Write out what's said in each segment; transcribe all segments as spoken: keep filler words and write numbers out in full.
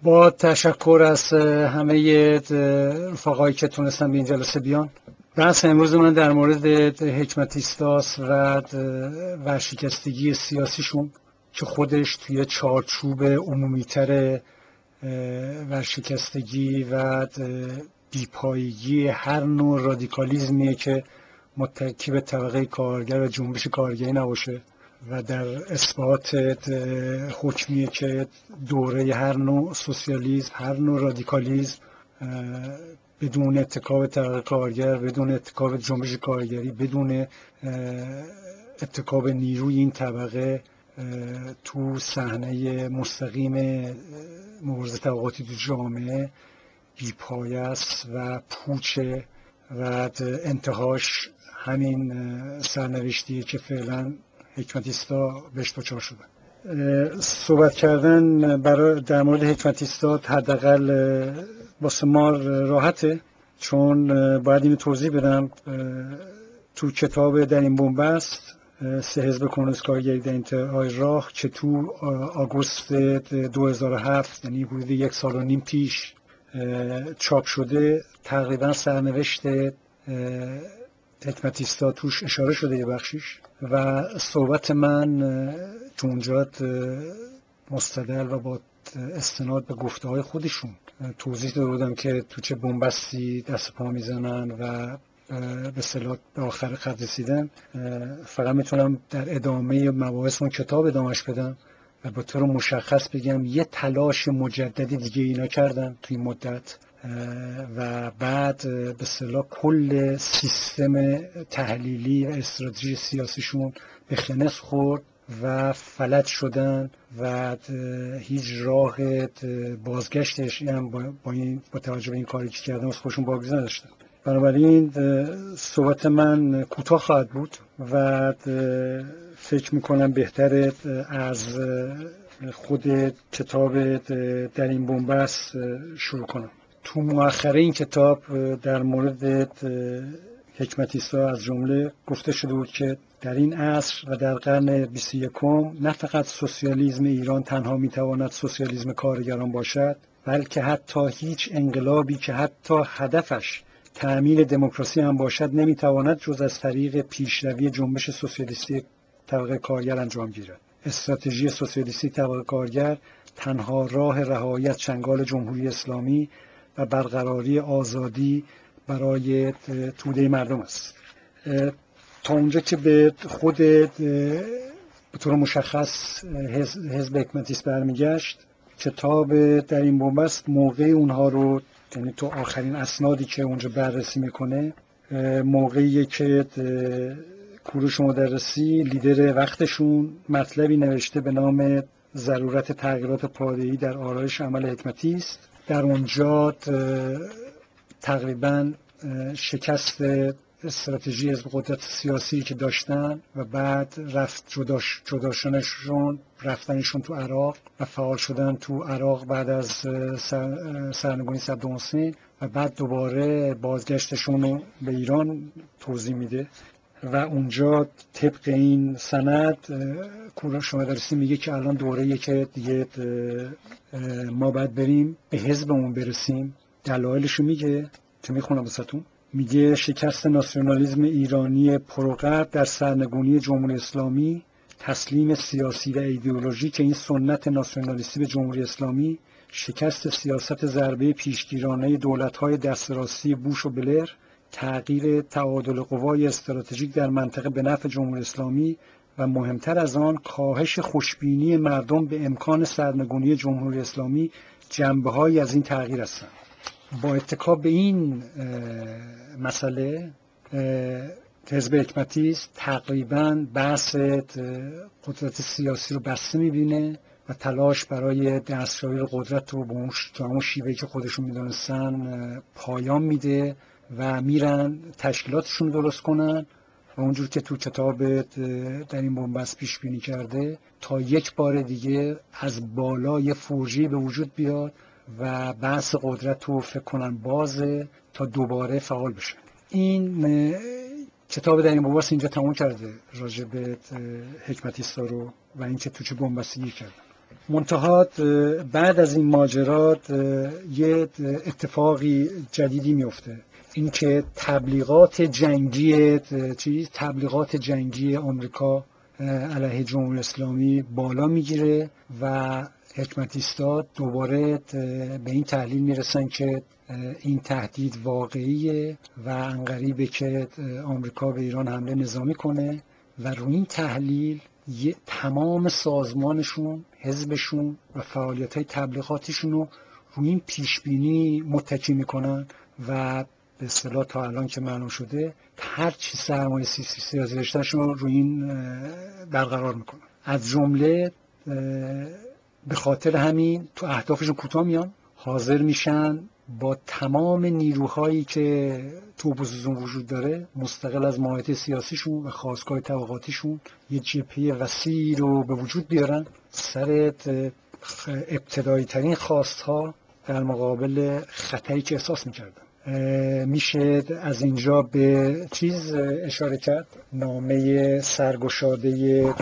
با تشکر از همه رفقایی که تونستن به این جلسه بیان. بحث امروز من در مورد حکمتیستاست و ورشکستگی سیاسیشون که خودش توی چارچوب عمومیتر ورشکستگی و بیپایگی هر نوع رادیکالیزمیه که متکی به طبقه کارگر و جنبش کارگری نباشه و در اثبات حکمیه که دوره هر نوع سوسیالیسم، هر نوع رادیکالیزم بدون اتکا طبقه کارگر، بدون اتکا جنبش کارگری، بدون اتکا نیروی این طبقه تو صحنه مستقیم مبارزه طبقاتی تو جامعه بی‌پایه است و پوچه و انتهاش همین سرنوشتیه که فعلا حکمتیستا بهش دچار شدن. صحبت کردن برای در مورد حکمتیستا حداقل واسه ما راحته، چون باید اینو توضیح بدم. تو کتاب در این بنبست سه حزب کمونیست کارگری در انتهای راه که تو آگوست دو هزار و هفت یعنی حدود یک سال و نیم پیش چاپ شده، تقریبا سرنوشت حکمتیستا توش اشاره شده یه بخشیش و صحبت من تو اونجا مستدل و با استناد به گفته های خودشون توضیح داده بودم که تو چه بنبستی دست پا میزنن و به اصطلاح به آخر خط رسیدن. فقط میتونم در ادامه مباحث اون کتاب ادامهش بدم و به طور مشخص بگم یه تلاش مجددی دیگه اینا کردن توی مدت و بعد به اصطلاح کل سیستم تحلیلی و استراتژی سیاسیشون به خنث خورد و فلج شدن و هیچ راه بازگشتش هم با این با توجه به این کاری که کردن از خودشون باقی نداشتن. بنابراین صحبت من کوتاه خواهد بود و فکر میکنم بهتره از خود کتاب در این بنبست شروع کنم. تو مؤخره این کتاب در مورد حکمتیستا از جمله گفته شده بود که در این عصر و در قرن بیست و یکم نه فقط سوسیالیسم ایران تنها میتواند سوسیالیسم کارگران باشد، بلکه حتی هیچ انقلابی که حتی هدفش تأمین دموکراسی هم باشد نمیتواند جز از طریق پیشروی جنبش سوسیالیستی طبقه کارگر انجام گیرد. استراتژی سوسیالیستی طبقه کارگر تنها راه رهایی از چنگال جمهوری اسلامی و برقراری آزادی برای توده مردم است. تا اونجا که به خود به طور مشخص حزب حکمتیست برمیگشت، کتاب در این بنبست موقع اونها رو، یعنی تو آخرین اسنادی که اونجا بررسی میکنه، موقعی که کوروش مدرسی لیدر وقتشون مطلبی نوشته به نام ضرورت تغییرات پایه‌ای در آرایش عمل حکمتیست. در اونجا تقریبا شکست استراتژی حزب قدرت سیاسی که داشتن و بعد رفت جداش جداشونشون رفتنشون تو عراق و فعال شدن تو عراق بعد از سر، سرنگونی صدام حسین و بعد دوباره بازگشتشون رو به ایران توضیح میده و اونجا طبق این سند کوروش مدرسی میگه که الان دوره‌ایه که دیگه ما باید بریم به حزبمون برسیم. دلایلشو میگه که میخونم واسهتون. میگه شکست ناسیونالیسم ایرانی پروقد در سرنگونی جمهوری اسلامی، تسلیم سیاسی و ایدئولوژی که این سنت ناسیونالیستی به جمهوری اسلامی، شکست سیاست ضربه پیشگیرانه دولت‌های دست راستی بوش و بلر، تغییر تعادل قوای استراتژیک در منطقه به نفع جمهوری اسلامی و مهمتر از آن کاهش خوشبینی مردم به امکان سرنگونی جمهوری اسلامی جنبه‌هایی از این تغییر هستند. با اتکا به این مسئله حزب حکمتیست تقریباً بحث قدرت سیاسی رو بسته می‌بینه و تلاش برای دستیابی قدرت رو به اون شیوهی که خودشون می‌دونستن پایان میده و میرن تشکیلاتشون درست کنن و اونجور که تو کتاب در این بنبست پیش بینی کرده تا یک بار دیگه از بالا یه فرجی به وجود بیاد و بحث قدرت رو فکر کنن بازه تا دوباره فعال بشه. این کتاب در این بنبست اینجا تموم کرده راجع به حکمتیستا رو و اینکه تو چه بنبستی کردن. منتها بعد از این ماجرات یه اتفاقی جدیدی میفته، این که تبلیغات جنگی چیز تبلیغات جنگی آمریکا علیه جمهوری اسلامی بالا میگیره و حکمتیستا دوباره به این تحلیل میرسن که این تهدید واقعیه و عنقریبه که آمریکا به ایران حمله نظامی کنه و روی این تحلیل تمام سازمانشون، حزبشون و فعالیت‌های تبلیغاتیشون رو روی این پیشبینی متکی میکنن و به اصطلاح تا الان که معلوم شده هر چی سرمایه سیاسی داشتنشون رو روی این برقرار میکنن. از جمله به خاطر همین تو اهدافشون کوتاه میان، حاضر میشن با تمام نیروهایی که تو اپوزیسیون وجود داره مستقل از ماهیت سیاسیشون و خواستگاه طبقاتیشون یه جبهه وسیع رو به وجود بیارن سر ابتدایی ترین خواستها در مقابل خطری که احساس میکردن. میشه از اینجا به چیز اشاره کرد، نامه سرگشاده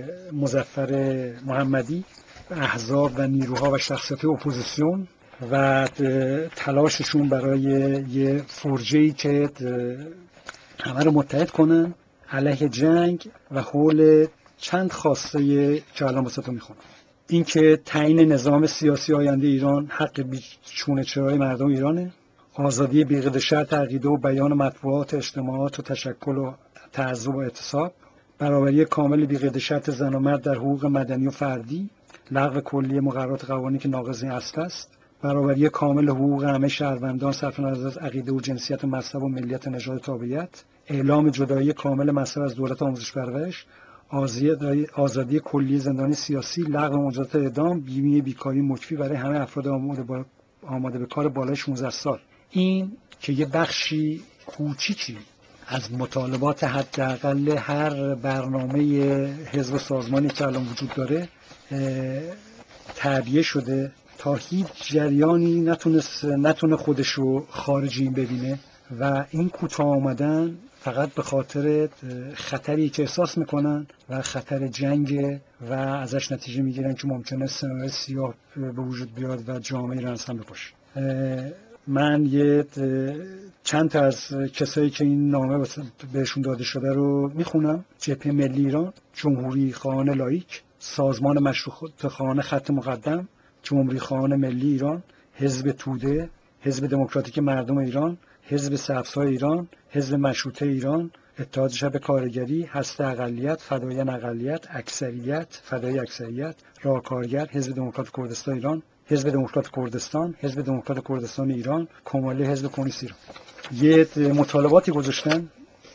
مظفر محمدی احزاب و نیروها و شخصیت اپوزیسیون و تلاششون برای یه فرجه‌ای که همه رو متحد کنن علیه جنگ و حول چند خواسته که الان واسهتون میخونم. این که تعیین نظام سیاسی آینده ایران حق بیچونه چرای مردم ایرانه، آزادی بی‌قید شرط عقیده و بیان مطبوعات، اجتماعات و تشکل و تعصب و اعتصاب، برابری کامل بی‌قید شرط زن و مرد در حقوق مدنی و فردی، لغو کلی مقررات قوانینی که ناقض این اصل است، برابری کامل حقوق همه شهروندان صرف نظر از عقیده و جنسیت و مذهب و ملیت و نژاد و تابعیت، اعلام جدایی کامل مذهب از دولت آموزش پرورش، آزادی کلی زندانی سیاسی، لغو مجازات اعدام، بیمه بیکاری مکفی برای همه افراد آماده با آماده به کار بالای شانزده سال. این که یه بخشی کوچیکی از مطالبات حداقل هر برنامه حزب و سازمانی که الان وجود داره تعبیه شده تا هیچ جریانی نتونست نتونه خودش رو خارجی ببینه و این کوتاه آمدن فقط به خاطر خطری که احساس میکنن و خطر جنگ و ازش نتیجه میگیرن که ممکنه سناریوی سیاه به وجود بیاد و جامعه ایران اصلا بکشه. من یه چند تا از کسایی که این نامه بهشون داده شده رو میخونم. جبهه ملی ایران، جمهوری خواهان لایک، سازمان مشروطه خواهان خط مقدم، جمهوری خواهان ملی ایران، حزب توده، حزب دموکراتیک مردم ایران، حزب سبزهای ایران، حزب مشروطه ایران، اتحاد شب کارگری، هسته اقلیت، فدایان اقلیت، اکثریت، فدای اکثریت، راهکارگر، حزب دموکرات کردستان ایران، حزب دموکرات کردستان، حزب دموکرات کردستان ایران، کماله حزب کمونیست ایران. یه مطالباتی گذاشتن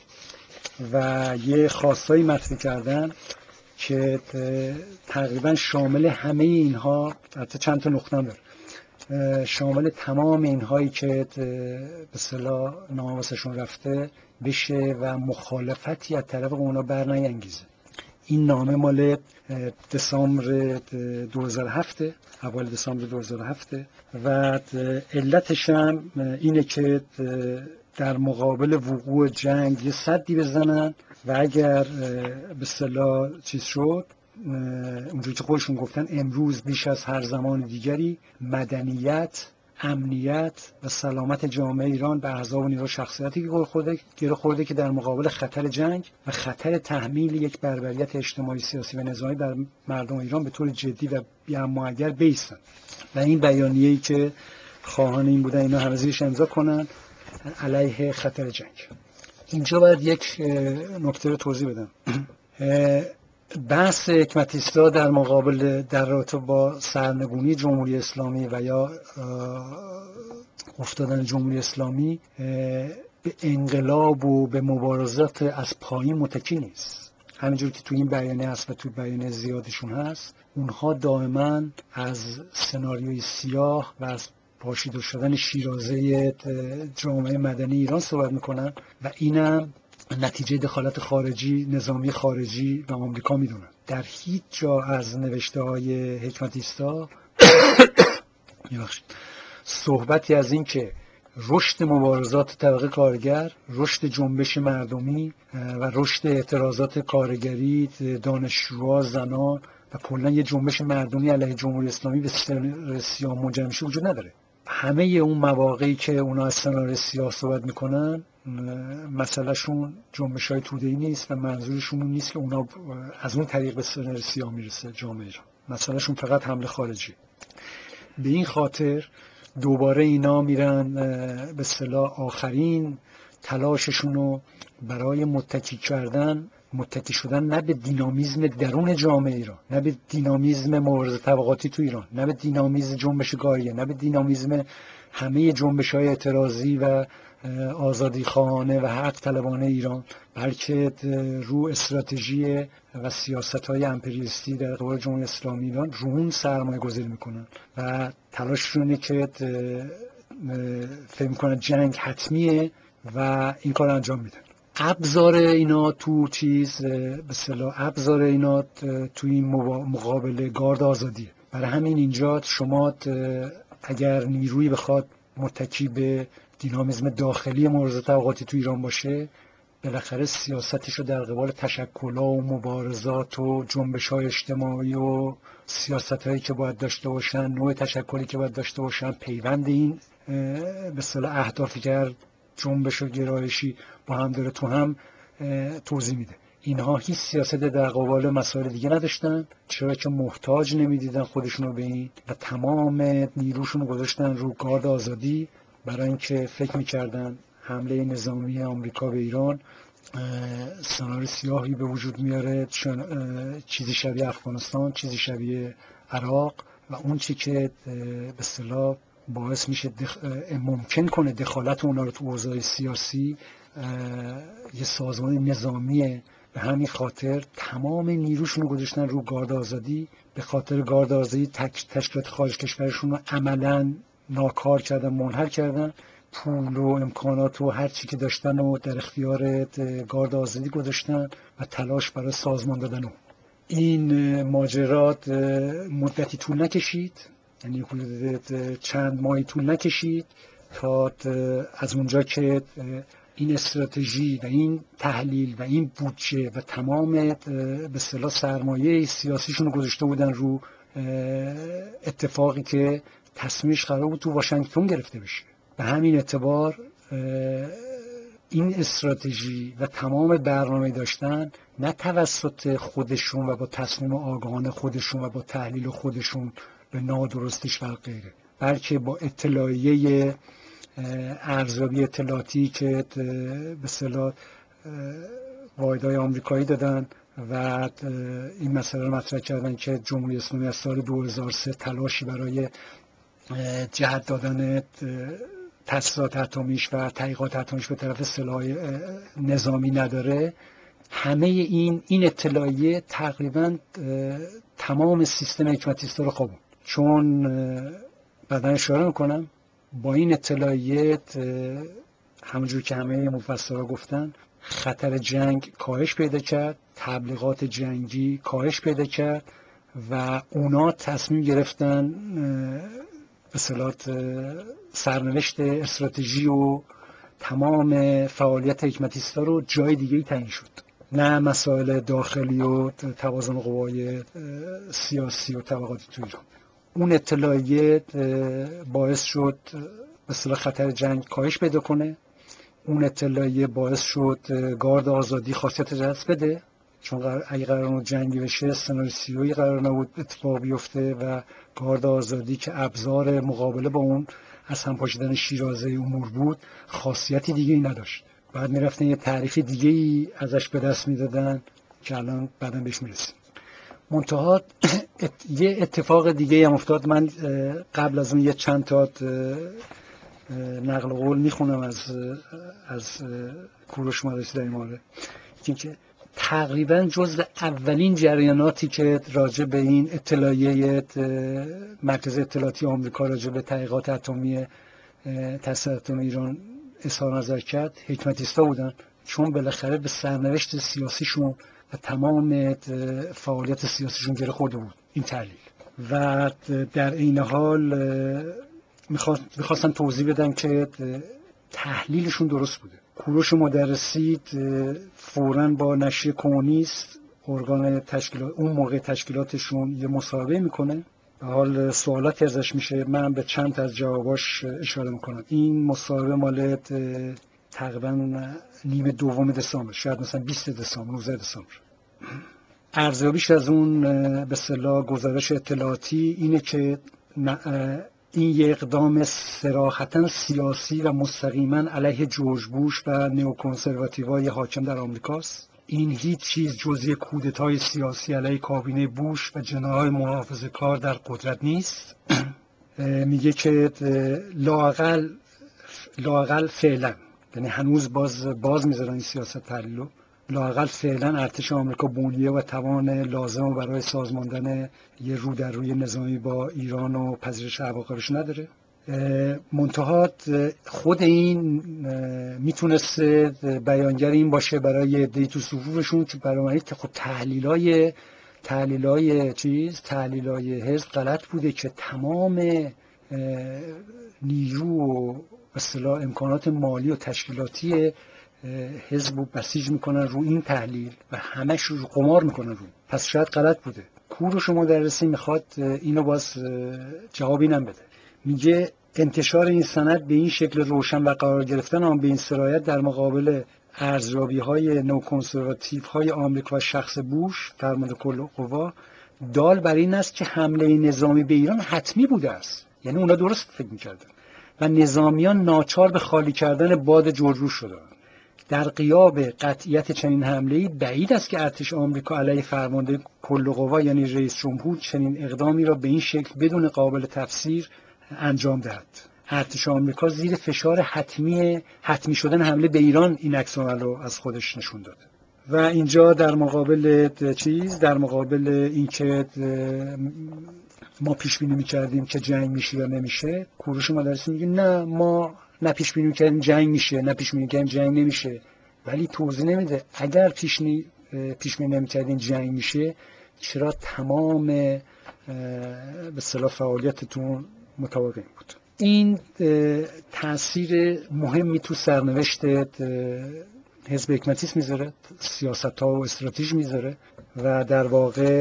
و یه خواستایی مطرح کردن که تقریبا شامل همه اینها، حتی چند تا نقطه داره، شامل تمام اینهایی که به اصطلاح نامه واسهشون رفته بشه و مخالفتی از طرف اونا برنیانگیزه. این نامه مال دسامبر دو هزار و هفت، اول دسامبر دو هزار و هفت و علتش هم اینه که در مقابل وقوع جنگ یه سدی بزنن و اگر به اصطلاح چیز شد، اونجوری که خودشون گفتن، امروز بیش از هر زمان دیگری مدنیت، امنیت و سلامت جامعه ایران به احزاب و نیروهای شخصیتی گره خورده گره خورده که در مقابل خطر جنگ و خطر تحمیل یک بربریت اجتماعی، سیاسی و نظامی بر مردم ایران به طور جدی و بی‌معگر بایستند. و این بیانیه‌ای که خواهان این بودن اینا همه زیرش امضا کنن علیه خطر جنگ. اینجا باید یک نکته رو توضیح بدم. بحث حکمتیستا در مقابل در رابطه با سرنگونی جمهوری اسلامی و یا افتادن جمهوری اسلامی به انقلاب و به مبارزات از پایین متکی نیست. همینجور که تو این بیانیه هست و تو بیانیه زیادشون هست، اونها دائما از سناریوی سیاه و از پاشیده شدن شیرازه جامعه مدنی ایران صحبت میکنن و اینم نتیجه دخالت خارجی، نظامی خارجی و آمریکا میدونن. در هیچ جا از نوشته های حکمتیستا صحبتی از این که رشد مبارزات طبقه کارگر، رشد جنبش مردمی و رشد اعتراضات کارگری، دانشجوها، زنان و کلا یه جنبش مردمی علیه جمهوری اسلامی به سناریو سیاه منجر میشه وجود نداره. همه اون مواقعی که اونا از سناریو سیاه صحبت میکنن مسئلهشون جنبش های توده‌ای نیست و منظورشون اون نیست که اونا از اون طریق به سناریو سیاه میرسه جامعه ایران. مسئلهشون فقط حمله خارجی. به این خاطر دوباره اینا میرن به اصطلاح آخرین تلاششون رو برای متکی کردن متکی شدن نه به دینامیزم درون جامعه ایران، نه به دینامیزم مبارزه طبقاتی تو ایران، نه به دینامیزم جنبش گاریه، نه به دینامیزم همه جنبش‌های اعتراضی و آزادی خواهانه و حق طلبانه ایران، بلکه رو استراتژی و سیاست‌های امپریالیستی در قبال جمهوری اسلامی ایران رو اون سرمایه گذاری میکنن و تلاششونه که فهم کنن جنگ حتمیه و این کار انجام میدن. ابزار اینا تو چیز به اصطلاح ابزار اینا تو این مقابله گارد آزادیه. برای همین اینجا شما اگر نیرویی بخواد متکی به دینامیزم داخلی مبارزه طبقاتی تو ایران باشه، بالاخره سیاستش رو در قبال تشکل‌ها و مبارزات و جنبش‌های اجتماعی و سیاست‌هایی که باید داشته باشن، نوع تشکلی که باید داشته باشن، پیوند این به اصطلاح اهدافی که جنبش و گرایشی با هم داره تو هم توضیح میده. اینها هیچ سیاست در قبال مسائل دیگه نداشتن، چرا که محتاج نمیدیدن خودشونو به این و تمام نیروشون رو گذاشتن رو گارد آزادی برای اینکه فکر میکردن حمله نظامی آمریکا به ایران سناریو سیاهی به وجود میاره، چیزی شبیه افغانستان، چیزی شبیه عراق و اون چی که به اصطلاح باعث میشه دخ... ممکن کنه دخالت اونا رو تو اوضاع سیاسی یه سازمان نظامیه. به همین خاطر تمام نیروشون رو گذاشتن رو گارد آزادی. به خاطر گارد آزادی تک... تشکیلات خارج کشورشون رو عملاً ناکار کردن، منحل کردن، پول و امکانات و هر چی که داشتن و در اختیار گارد آزادی گذاشتن و تلاش برای سازمان دادن اون. این ماجرات مدتی طول نکشید، یعنی حدود چند ماهی طول نکشید تا از اونجا که این استراتژی و این تحلیل و این بودجه و تمام به اصطلاح سرمایه سیاسیشون رو گذاشته بودن رو اتفاقی که تصمیمش قرار بود تو واشنگتن گرفته بشه. به همین اعتبار این استراتژی و تمام برنامه داشتن نه توسط خودشون و با تصمیم آگاهانه خودشون و با تحلیل خودشون به نادرستیش و غیره، بلکه با اطلاعیه ارزیابی اطلاعاتی که به اصطلاح واحدهای آمریکایی دادن و این مسئله رو مطرح کردن که جمهوری اسلامی از سال دو هزار و سه تلاشی برای جهت دادن تأسیسات اتمیش و تحقیقات اتمیش به طرف سلاح نظامی نداره. همه این این اطلاعیه تقریبا تمام سیستم حکمتیستا رو خوابوند. چون بعدا اشاره میکنم با این اطلاعیه همونجور که همه مفسرها گفتن خطر جنگ کاهش پیدا کرد، تبلیغات جنگی کاهش پیدا کرد و اونا تصمیم گرفتن به اصطلاح سرنوشت استراتژی و تمام فعالیت حکمتیستا رو جای دیگه‌ای تعیین شد، نه مسائل داخلی و توازن قوای سیاسی و طبقاتی تو ایران. اون اطلاعیه باعث شد به اصطلاح خطر جنگ کاهش پیدا کنه. اون اطلاعیه باعث شد گارد آزادی خاصیت دست بده، چون اگه قرار جنگی بشه سناریو سیاهی قرار نبود اتفاق بیفته و گارد آزادی که ابزار مقابله با اون از هم پاشیدن شیرازه امور بود خاصیتی دیگه ای نداشت. بعد میرفتن یه تعریف دیگه ای ازش به دست میدادن که الان بعداً بهش میرسیم. منتها یه اتفاق دیگه هم افتاد. من قبل از اون یه چند تا نقل قول میخونم از از کوروش مدرسی در این مورد، که تقریبا جزو اولین جریاناتی که راجع به این اطلاعیه مرکز اطلاعاتی آمریکا راجع به تحقیقات اتمی تأسیسات اتمی ایران اظهار نظر کرد حکمتیستا بودن، چون بالاخره به سرنوشت سیاسیشون و تمام فعالیت سیاسیشون گره خورده بود این تحلیل. و در این حال میخواستن توضیح بدن که تحلیلشون درست بوده. کوروش مدرسی فوراً با نشریه کمونیست ارگان تشکیلات اون موقع تشکیلاتشون یه مصاحبه میکنه، به حال سوالاتی ازش میشه، من به چند تا از جواباش اشاره میکنم. این مصاحبه مال تقریبا نیمه دوم دسامبر، شاید مثلا بیست دسامبر، نوزده دسامبر. ارزیابیش از اون به اصطلاح گزارش اطلاعاتی اینه که این یه اقدام صراحتاً سیاسی و مستقیما علیه جورج بوش و نئوکنسرواتیوهای حاکم در آمریکاست. این هیچ چیز جز یک کودتای سیاسی علیه کابینه بوش و جناح‌های محافظه‌کار در قدرت نیست. میگه که لااقل لااقل فعلا، یعنی هنوز باز باز میذارن این سیاست تحلیلو، لااقل فعلا ارتش آمریکا بنیه و توان لازم برای سازماندن یه رو در روی نظامی با ایران و پذیرش عواقبش نداره. منتها خود این میتونسته بیانگر این باشه برای عده‌ای تو صفوفشون که برای خب تحلیلای تحلیلای چیز تحلیلای حزب غلط بوده که تمام نیرو و اصطلاح امکانات مالی و تشکیلاتی حزب رو بسیج میکنن رو این تحلیل و همش رو قمار میکنن رو، پس شاید غلط بوده. کوروش مدرسی میخواد اینو باز جواب اینم بده. میگه انتشار این سند به این شکل روشن و قرار گرفتن آن به این سرایت در مقابل ارزیابی‌های نوکنسرواتیوهای آمریکا و شخص بوش فرمانده کل قوا دال بر این است که حمله نظامی به ایران حتمی بوده است. یعنی اونا درست فکر می‌کردن و نظامیان ناچار به خالی کردن باد جورج بوش شدند. در غیاب قطعیت چنین حمله‌ای بعید است که ارتش آمریکا علیه فرمانده کل قوا یعنی رئیس جمهور چنین اقدامی را به این شکل بدون قابل تفسیر انجام دهد. ارتش آمریکا زیر فشار حتمی حتمی شدن حمله به ایران این عکس‌العمل رو از خودش نشون داده. و اینجا در مقابل چیز در مقابل اینکه ما پیش بینی می‌کردیم که جنگ میشه یا نمیشه، کوروش مدرسی میگه نه ما نه پیش بینی می‌کردیم جنگ میشه نه پیش بینی می‌کردیم جنگ نمیشه، ولی توضیح نمیده اگر پیش بینی پیش بینی نمی‌کردین جنگ میشه چرا تمام به اصطلاح فعالیتتون متوقف بود. این تأثیر مهمی تو سرنوشت حزب حکمتیست میذاره، سیاست‌ها و استراتژی میذاره و در واقع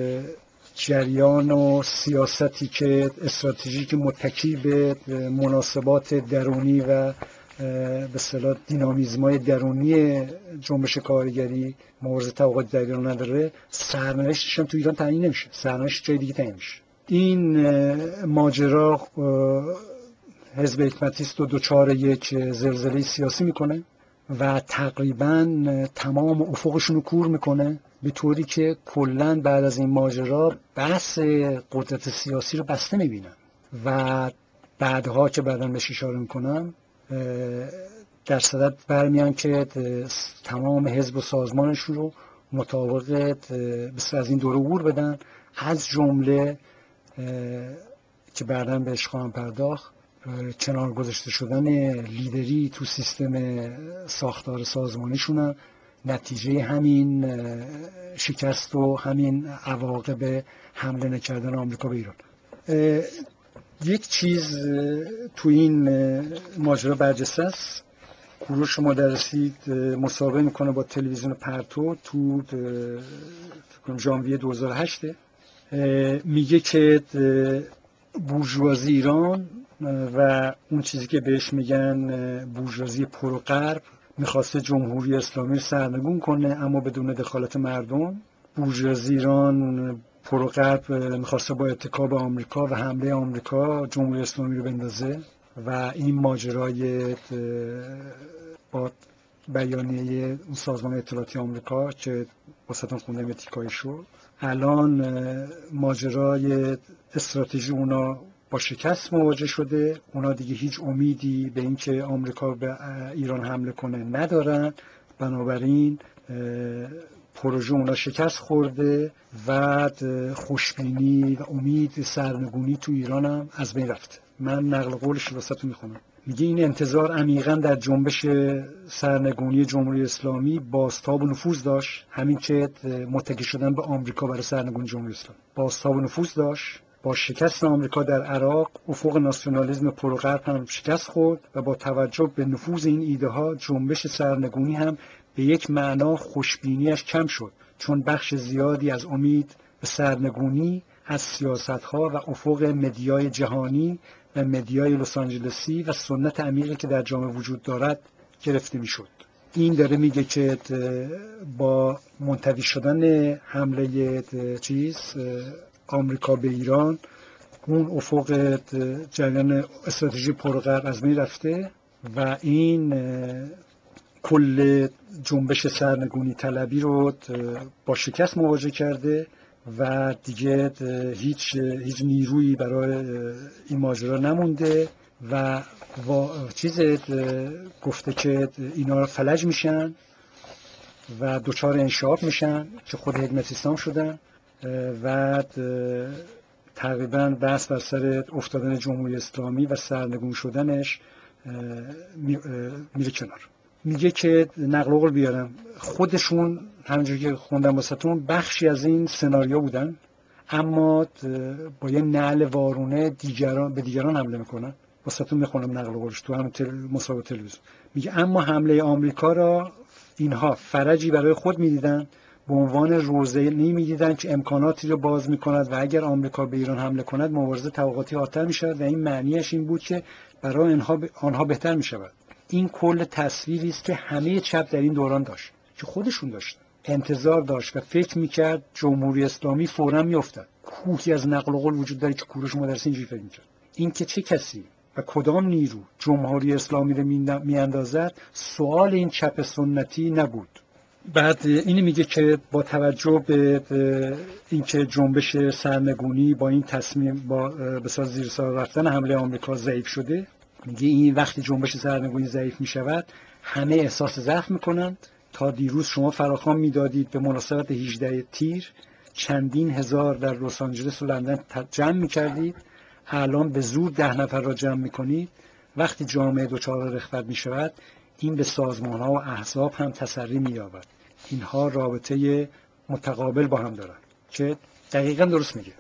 جریان و سیاستی که استراتژی که متکی به مناسبات درونی و به اصطلاح دینامیزم‌های درونی جنبش کارگری مبارزه طبقاتی در ایران نداره، سرنوشتش هم تو ایران تعیین نمیشه، سرنوشت جای دیگه تعیین میشه. این ماجرا حزب حکمتیست رو دچار یک زلزله سیاسی میکنه و تقریبا تمام افقشون رو کور میکنه، به طوری که کلا بعد از این ماجرا بحث قدرت سیاسی رو بسته میبینن و بعدها که بعداً بهش اشاره میکنم در صدد برمیان که تمام حزب و سازمانشون رو مطابق بسیار از این دوره عبور بدن، از جمله که بعداً بهش خواهم پرداخت کنار گذاشته شدن لیدری تو سیستم ساختار سازمانیشون نتیجه همین شکست و همین عواقب حمله نکردن آمریکا به ایران. یک چیز تو این ماجرا برجسته است. کوروش مدرسی مصاحبه میکنه با تلویزیون پرتو تو ژانویه دو هزار و هشت، میگه که بورژوازی ایران و اون چیزی که بهش میگن بورژوازی پروغرب میخواسته جمهوری اسلامی رو سرنگون کنه اما بدون دخالت مردم. بورژوازی ایران پروغرب میخواسته با اتکا به آمریکا و حمله آمریکا جمهوری اسلامی رو بندازه و این ماجرای با بیانیه سازمان اطلاعاتی آمریکا که واسهتون خوندم تیکایی شد، الان ماجرای استراتژی اونا با شکست مواجه شده. اونا دیگه هیچ امیدی به اینکه آمریکا به ایران حمله کنه ندارن، بنابراین پروژه اونا شکست خورده و خوشبینی و امید سرنگونی تو ایران هم از بین رفته. من نقل قولش واسهتون میخونم. میگه این انتظار عمیقاً در جنبش سرنگونی جمهوری اسلامی بازتاب و نفوذ داشت، همین که متکی شدن به آمریکا برای سرنگونی جمهوری اسلامی بازتاب و نفوذ داشت. با شکست آمریکا در عراق افق ناسیونالیسم پروغرب هم شکست خورد و با توجه به نفوذ این ایده ها جنبش سرنگونی هم به یک معنا خوشبینیش کم شد چون بخش زیادی از امید به سرنگونی از سیاست‌ها و افق مدیای جهانی و مدیای لس آنجلسی و سنت عمیقی که در جامعه وجود دارد گرفته میشد. این داره میگه که با منطوی شدن حمله چیز آمریکا به ایران، اون افق جریان استراتژی پرغرب از بین رفته و این کل جنبش سرنگونی طلبی رو با شکست مواجه کرده و دیگه هیچ هیچ نیرویی برای این ماجرا نمونده و چیز گفته که اینا رو فلج میشن و دوچار انشعاب میشن که خود حکمتیستان شدن و تقریبا بحث بر سر افتادن جمهوری اسلامی و سرنگون شدنش میره کنار. میگه که نقل قول بیارم، خودشون همونجوری که خوندم واسهتون بخشی از این سناریو بودن، اما با یه نعل وارونه دیگران به دیگران حمله میکنن. واسهتون میخونم نقل قولش تو همون تل... مصاحبه تلویزیون. میگه اما حمله آمریکا را اینها فرجی برای خود میدیدن، به عنوان روزنه‌ای میدیدن که امکاناتی رو باز میکند و اگر آمریکا به ایران حمله کند مبارزه طبقاتی حادتر میشود و این معنیش این بود که برای آنها ب... آنها بهتر میشود. این کل تصویری است که همه چپ در این دوران داشت، که خودشون داشتن، انتظار داشت و فکر میکرد جمهوری اسلامی فوراً میافتد. کوهی از نقل و قول وجود داره که کوروش مدرسی اینجوری فکر میکرد. این که چه کسی و کدام نیرو جمهوری اسلامی رو میاندازد سوال این چپ سنتی نبود. بعد اینی میگه که با توجه به اینکه جنبش سرنگونی با این تصمیم با بساز زیر سوال رفتن حمله آمریکا ضعیف شده، میگه این وقتی جنبش سرنگونی ضعیف میشود همه احساس ضعف میکنند. تا دیروز شما فراخوان میدادید به مناسبت هجدهم تیر چندین هزار در لس آنجلس و لندن جمع میکردید، الان به زور ده نفر را جمع میکنید. وقتی جامعه دچار رخوت میشود این به سازمان ها و احزاب هم تسری مییابد. اینها رابطه متقابل با هم دارن، که دقیقا درست میگه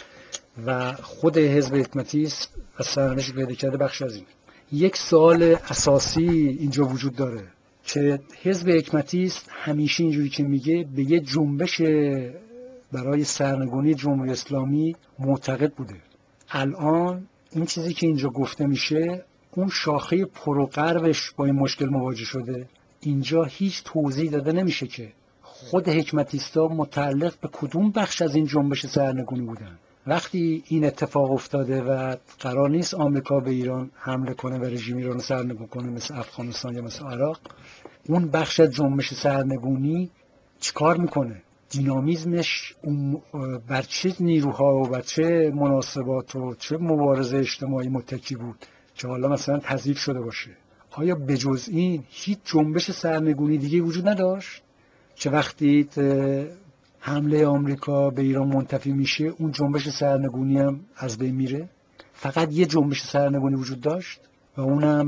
و خود حزب حکمتیست از سرنوشت پیدا کرده بخش از این. یک سوال اساسی اینجا وجود داره که حزب حکمتیست همیشه اینجوری که میگه به یه جنبش برای سرنگونی جمهوری اسلامی معتقد بوده. الان این چیزی که اینجا گفته میشه اون شاخه پروغربش با این مشکل مواجه شده. اینجا هیچ توضیح داده نمیشه که خود حکمتیستا متعلق به کدوم بخش از این جنبش سرنگونی بودن. وقتی این اتفاق افتاده و قرار نیست آمریکا به ایران حمله کنه و رژیم ایران رو سرنگون کنه مثل افغانستان یا مثل عراق، اون بخش از جنبش سرنگونی چیکار میکنه؟ دینامیزمش بر چه نیروها و بر چه مناسبات و چه مبارزه اجتماعی متکی بود که حالا مثلا تضعیف شده باشه؟ آیا بجز این هیچ جنبش سرنگونی دیگه وجود نداشت که وقتی حمله آمریکا به ایران منتفی میشه اون جنبش سرنگونی هم از بین میره؟ فقط یه جنبش سرنگونی وجود داشت و اونم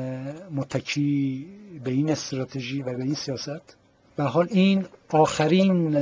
متکی به این استراتژی و به این سیاست. به حال این آخرین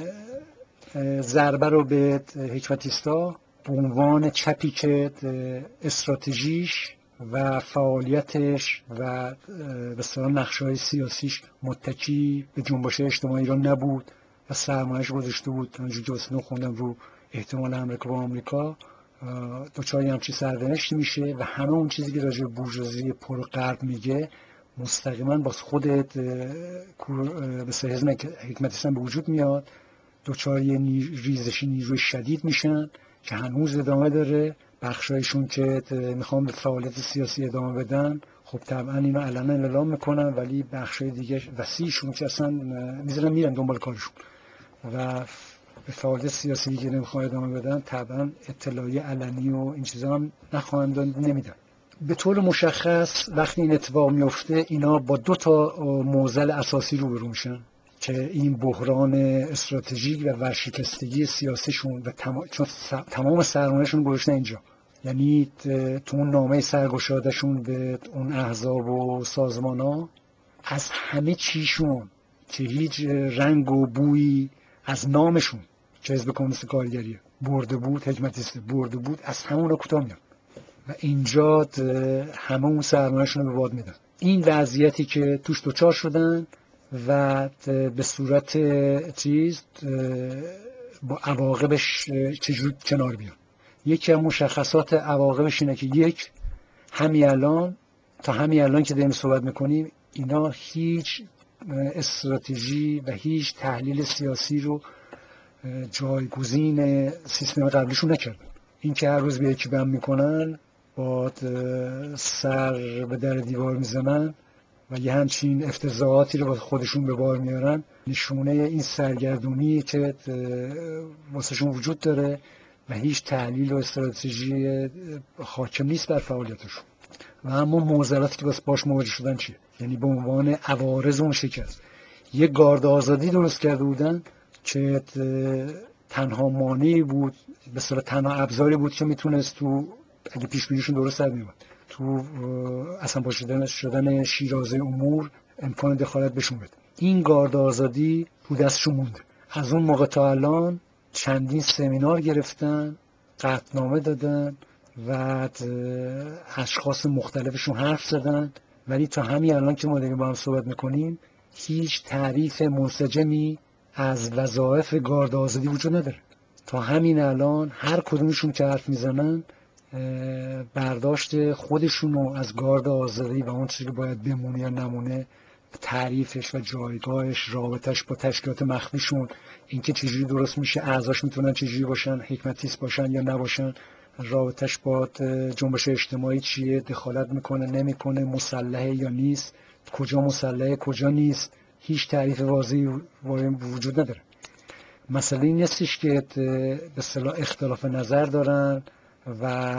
ضربه رو به حکمتیستا به عنوان چپی که استراتژیش و فعالیتش و به اصطلاح نقشه‌های سیاسیش متکی به جنبش اجتماعی ایران نبود و سرمایه‌اش گذاشته بود همونجوری که واسه خوندم رو احتمال آمریکا با آمریکا، دوچاری همچی سرنوشتی میشه و همه اون چیزی که راجع به بورژوازی پرغرب میگه مستقیما با خودت به حزب حکمتیستان به وجود میاد. دوچاری ریزشی نیروی شدید میشن که هنوز ادامه داره. بخشایشون که میخوان به فعالیت سیاسی ادامه بدن خب طبعا اینو علنا اعلام میکنن، ولی بخشای دیگه وسیعشون که اصلا میذارن میرن دنبال کارشون و به فعالیت سیاسی که نمیخوان ادامه بدن طبعا اطلاعی علنی و این چیزا هم نخواهند داد، نمیدن. به طور مشخص وقتی این اتفاق میفته اینا با دو تا معضل اساسی روبرو میشن که این بحران استراتژیک و ورشکستگی سیاسیشون و تمام چون تمام سرمایه‌شون گذاشتن اینجا. یعنی تو اون نامه سرگشادشون به اون احزاب و سازمان‌ها از همه چیشون که هیچ رنگ و بویی از نامشون که حزب کمونیست کارگری برده بود، حکمتیست برده بود، از همون رو کوتاه میاد و اینجا همه اون سرمایه‌شون رو به باد میدن. این وضعیتی که توش دوچار شدن و به صورت چیز با عواقبش چجوری کنار بیان. یکی از مشخصات عواقبش اینه که یک، همین الان تا همین الان که داریم صحبت میکنیم اینا هیچ استراتژی و هیچ تحلیل سیاسی رو جایگزین سیستم قبلیشون نکردن. این که هر روز به یکی بم میکنن، با سر به در دیوار میزنن و یه همچین افتضاحاتی رو با خودشون به بار میارن، نشونه این سرگردونی که واسهشون وجود داره و هیچ تحلیل و استراتژی حاکم نیست بر فعالیتشون. و اما معضلاتی که باش مواجه شدن چیه؟ یعنی به عنوان عوارض اون شکست یه گارد آزادی درست کرده بودن که تنها مانعی بود، به اصطلاح تنها ابزاری بود که میتونست تو اگه پیش بینیشون درست در میومد تو اصلا با شدن شدن شیرازه امور امکان دخالت بهشون بده. این گارد آزادی تو دستشون مونده. از اون موقع تا الان چندین سمینار گرفتن، قطعنامه دادن و اشخاص مختلفشون حرف زدن، ولی تا همین الان که ما دیگه با هم صحبت میکنیم هیچ تعریف منسجمی از وظایف گارد آزادی وجود نداره. تا همین الان هر کدومشون که حرف میزنن برداشت خودشونو از گارد آزادی و اون چیزی که باید بمونه یا نمونه، تعریفش و جایگاهش، رابطش با تشکیلات مخفیشون، اینکه چجوری درست میشه، اعضاش میتونن چجوری باشن، حکمتیست باشن یا نباشن، رابطش با جنبش اجتماعی چیه، دخالت میکنه نمیکنه، مسلحه یا نیست، کجا مسلحه کجا نیست، هیچ تعریف واضحی وجود نداره. مسئله این نیستش که به اصطلاح اختلاف نظر دارن و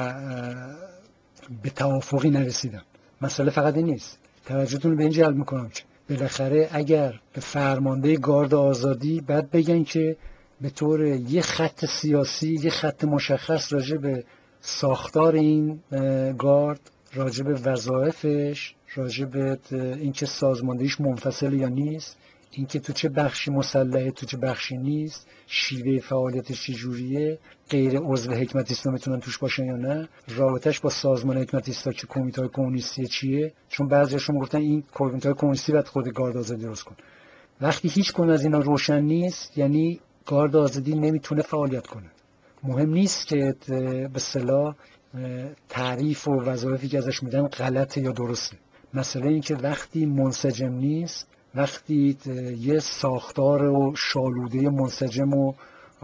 به توافقی نرسیدن. مسئله فقط این نیست. توجهتون به این جلب میکنم که بالاخره اگر به فرمانده گارد آزادی بعد بگن که به طور یه خط سیاسی، یه خط مشخص راجع به ساختار این گارد، راجع به وظایفش، راجع به اینکه سازماندهیش منفصل یا نیست، اینکه تو چه بخشی مسلحه تو چه بخشی نیست، شیوه فعالیتش چجوریه، غیر عضو حکمتیستا میتونن توش باشن یا نه، رابطش با سازمان حکمتیستا که کمیته کمونیستی چیه، چون بعضیاشون گفتن این کمیته کمونیستی باید خود گارد آزادی درست کنه. وقتی هیچ کدوم از اینا روشن نیست، یعنی گارد آزادی نمیتونه فعالیت کنه. مهم نیست که به اصطلاح تعریف و وظایفی که ازش میدن غلطه یا درسته. مسئله این که وقتی منسجم نیست، وقتی یه ساختار و شالوده منسجم و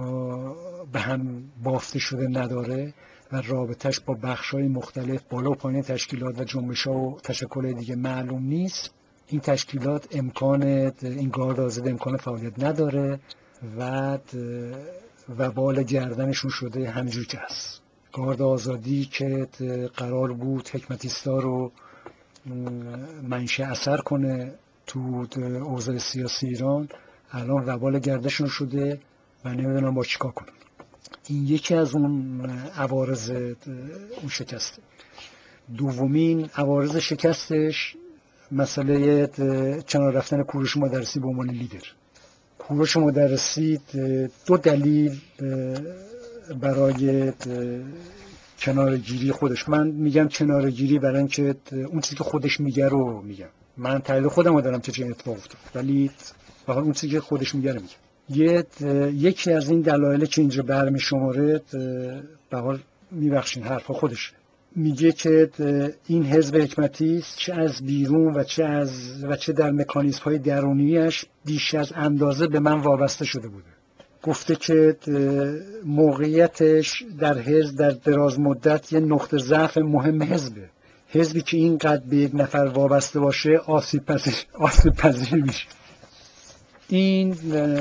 به هم بافته شده نداره و رابطش با بخش‌های مختلف بالا و پایین تشکیلات و جنبش‌ها و تشکل دیگه معلوم نیست، این تشکیلات امکان این گارد آزادی امکان فعالیت نداره و وبال گردنشون شده همینجور که هست. گارد آزادی که قرار بود حکمتیستا رو منشأ اثر کنه تو اوضاع سیاسی ایران، الان وبال گردنشون شده و نمیدونم با چیکار کنن. این یکی از اون عوارض اون شکسته. دومین عوارض شکستش مسئله کنار رفتن کوروش مدرسی به عنوان لیدر. کوروش مدرسی دو دلیل برای کنارگیری خودش، من میگم کنارگیری برای اینکه اون چیزی که خودش میگه رو میگم، من تحلیل خودم رو دارم که چه اتفاق افتاد، ولی واقعا اون چیزی که خودش میگه رو میگم. یکی از این دلایلی که اینجا برمی شماره به حال میبخشین حرفا خودش میگه که این حزب حکمتیست چه از بیرون و چه از و چه در مکانیزم های درونیش بیش از اندازه به من وابسته شده بوده. گفته که موقعیتش در حزب در دراز مدت یه نقطه ضعف مهم حزبه. حزبی که اینقدر به یک نفر وابسته باشه آسیب پذیر آسیب پذیر میشه. این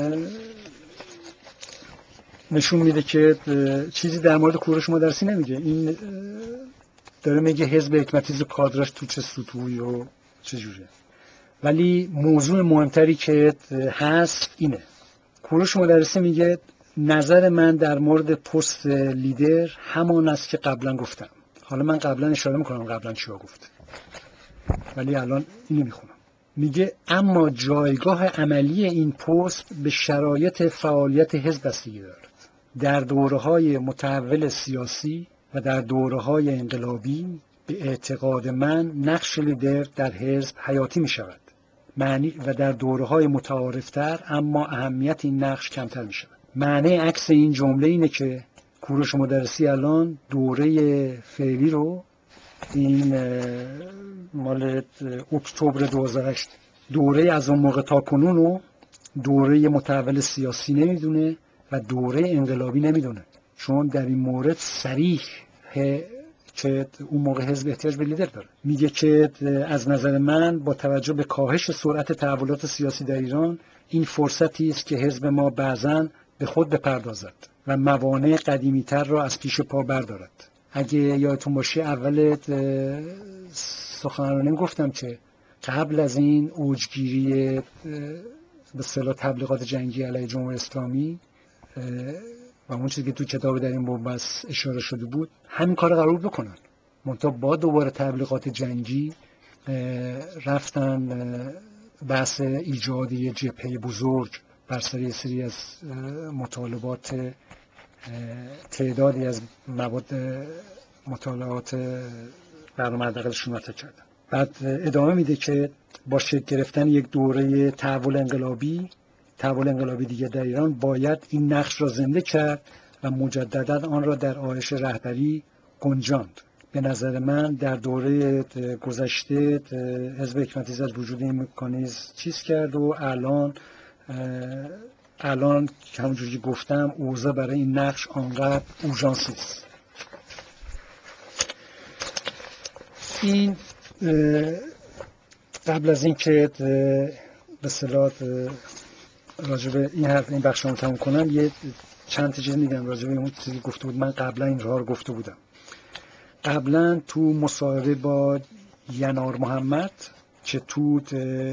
نشون میده که چیزی در مورد کوروش مدرسی نمیگه، این داره میگه حزب حکمتیست کادرش تو چه سطوحی و چه جوریه. ولی موضوع مهمتری که هست اینه، کوروش مدرسی میگه نظر من در مورد پست لیدر همان است که قبلا گفتم. حالا من قبلا اشاره میکنم قبلا چیا گفت، ولی الان اینو میخونم. میگه اما جایگاه عملی این پست به شرایط فعالیت حزب بستگی دارد. در دوره‌های متحول سیاسی و در دوره‌های انقلابی به اعتقاد من نقش لیدر در حزب حیاتی می‌شود. معنی و در دوره‌های متعارفتر اما اهمیت این نقش کمتر می شود. معنی عکس این جمله اینه که کوروش مدرسی الان دوره فعلی رو، این مال اکتبر دو هزار و هشت، دوره از اون موقع تا کنون رو دوره متحول سیاسی نمیدونه و دوره انقلابی نمیدونه، چون در این مورد صریح که اون موقع حزب احتیاج به لیدر داره. میگه که از نظر من با توجه به کاهش سرعت تحولات سیاسی در ایران، این فرصتی است که حزب ما بعضاً به خود بپردازد و موانع قدیمی‌تر را از پیش پا بردارد. اگه یادتون باشه اول سخنرانیم گفتم که قبل از این اوجگیری به اصطلاح تبلیغات جنگی علیه جمهوری اسلامی و اون چیزی که تو کتاب در این بحث اشاره شده بود، همین کار قرار بکنن. منتها با دوباره تبلیغات جنگی رفتن بحث ایجاد یه جبهه بزرگ بر سر یه سری از مطالبات، تعدادی از مواد مطالعات برنامه حداقلشون مطرح کردن. بعد ادامه میده که با شکل گرفتن یک دوره تحول انقلابی، تحول انقلابی دیگه در ایران باید این نقش را زنده کرد و مجددا آن را در آرایش رهبری گنجاند. به نظر من در دوره گذشته حزب حکمتی از وجود این مکانیزم چیز کرد و الان الان همونجوری که گفتم اوضاع برای این نقش آنقدر اورژانسی است. این قبل از این که به اصطلاح راجع به این حرف این بخش رو تموم کنم، یه چند تا چیز میگم راجع به اون چیزی گفته بود. من قبلا این راه رو گفته بودم. قبلا تو مصاحبه با ینار محمد که تو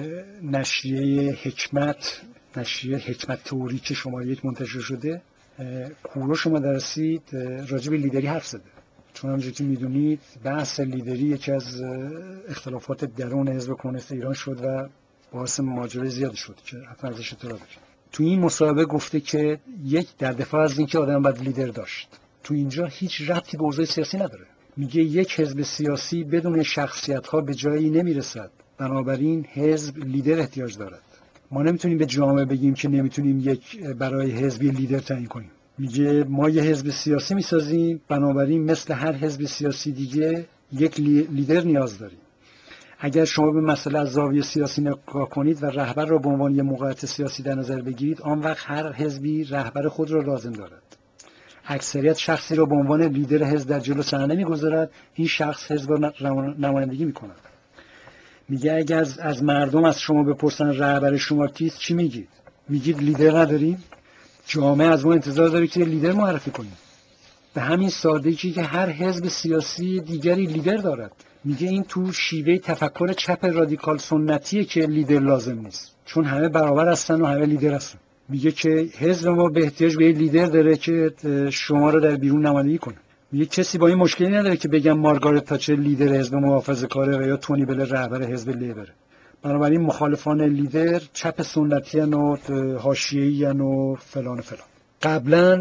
نشریه حکمت نشریه حکمت تئوری که شماره یک منتشر شده، کوروش مدرسی راجع به لیدری حرف زده. چون همونجوری که میدونید بحث لیدری یکی از اختلافات درون حزب کمونیست ایران شد و باعث ماجرای زیادی شد که حتما ازش اطلاع دارید. تو این مصاحبه گفته که یک در دفاع از اینکه آدم باید لیدر داشت، تو اینجا هیچ ربطی به اوضاع سیاسی نداره. میگه یک حزب سیاسی بدون شخصیت‌ها به جایی نمیرسد، بنابراین حزب لیدر احتیاج دارد. ما نمیتونیم به جامعه بگیم که نمیتونیم یک برای حزبی لیدر تعیین کنیم. میگه ما یه حزب سیاسی میسازیم، بنابراین مثل هر حزب سیاسی دیگه یک لیدر نیاز داریم. اگر شما به مسئله از زاویه سیاسی نگاه کنید و رهبر را به عنوان یک موقعیت سیاسی در نظر بگیرید، آن وقت هر حزبی رهبر خود را لازم دارد. اکثریت شخصی را به عنوان لیدر حزب در جلو صحنه میگذارد، این شخص حزب را نمایندگی میکند. میگه اگر از, از مردم از شما بپرسن رهبر شما کیست، چی میگید؟ میگید لیدر نداریم. جامعه از ما انتظار داره که لیدر معرفی کنیم. به همین سادگی که هر حزب سیاسی دیگری لیدر دارد. میگه این تو شیوه تفکر چپ رادیکال سنتیه که لیدر لازم نیست، چون همه برابر هستن و همه لیدر هستن. میگه که حزب ما به احتیاج به لیدر داره که شما رو در بیرون نمایندگی کنه. میگه کسی با این مشکلی نداره که بگم مارگارت تاچر لیدر حزب محافظه‌کاره و یا تونی بلر رهبر حزب لیبره. بنابراین مخالفان لیدر چپ سنتی و حاشیه‌ای و فلان فلان. قبلا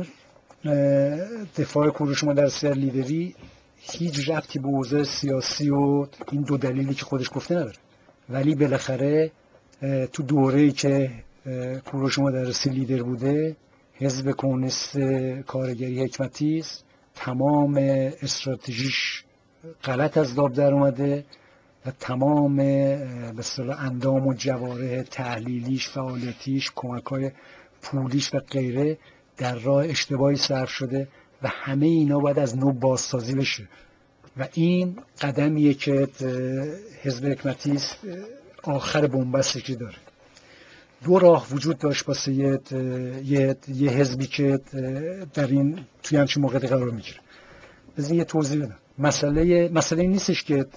دفاع کوروش مدرسی از لیدری هیچ ربطی به اوضاع سیاسی و این دو دلیلی که خودش گفته نداره، ولی بالاخره تو دوره‌ای که کوروش مدرسی لیدر بوده، حزب کمونیست کارگری حکمتی است، تمام استراتژیش غلط از داب در اومده و تمام به اصطلاح اندام و جواره تحلیلیش، فعالیتیش، کمک‌های پولیش و غیره در راه اشتباهی صرف شده و همه اینا باید از نو بازسازی بشه و این قدمیه که حزب حکمتی آخر بنبستی که داره. دو راه وجود داشت واسه یه, یه،, یه حزبی که در این توی همچین موقعیتی قرار میگیره. بذارین یه توضیح بدم. مسئله مسئله نیستش که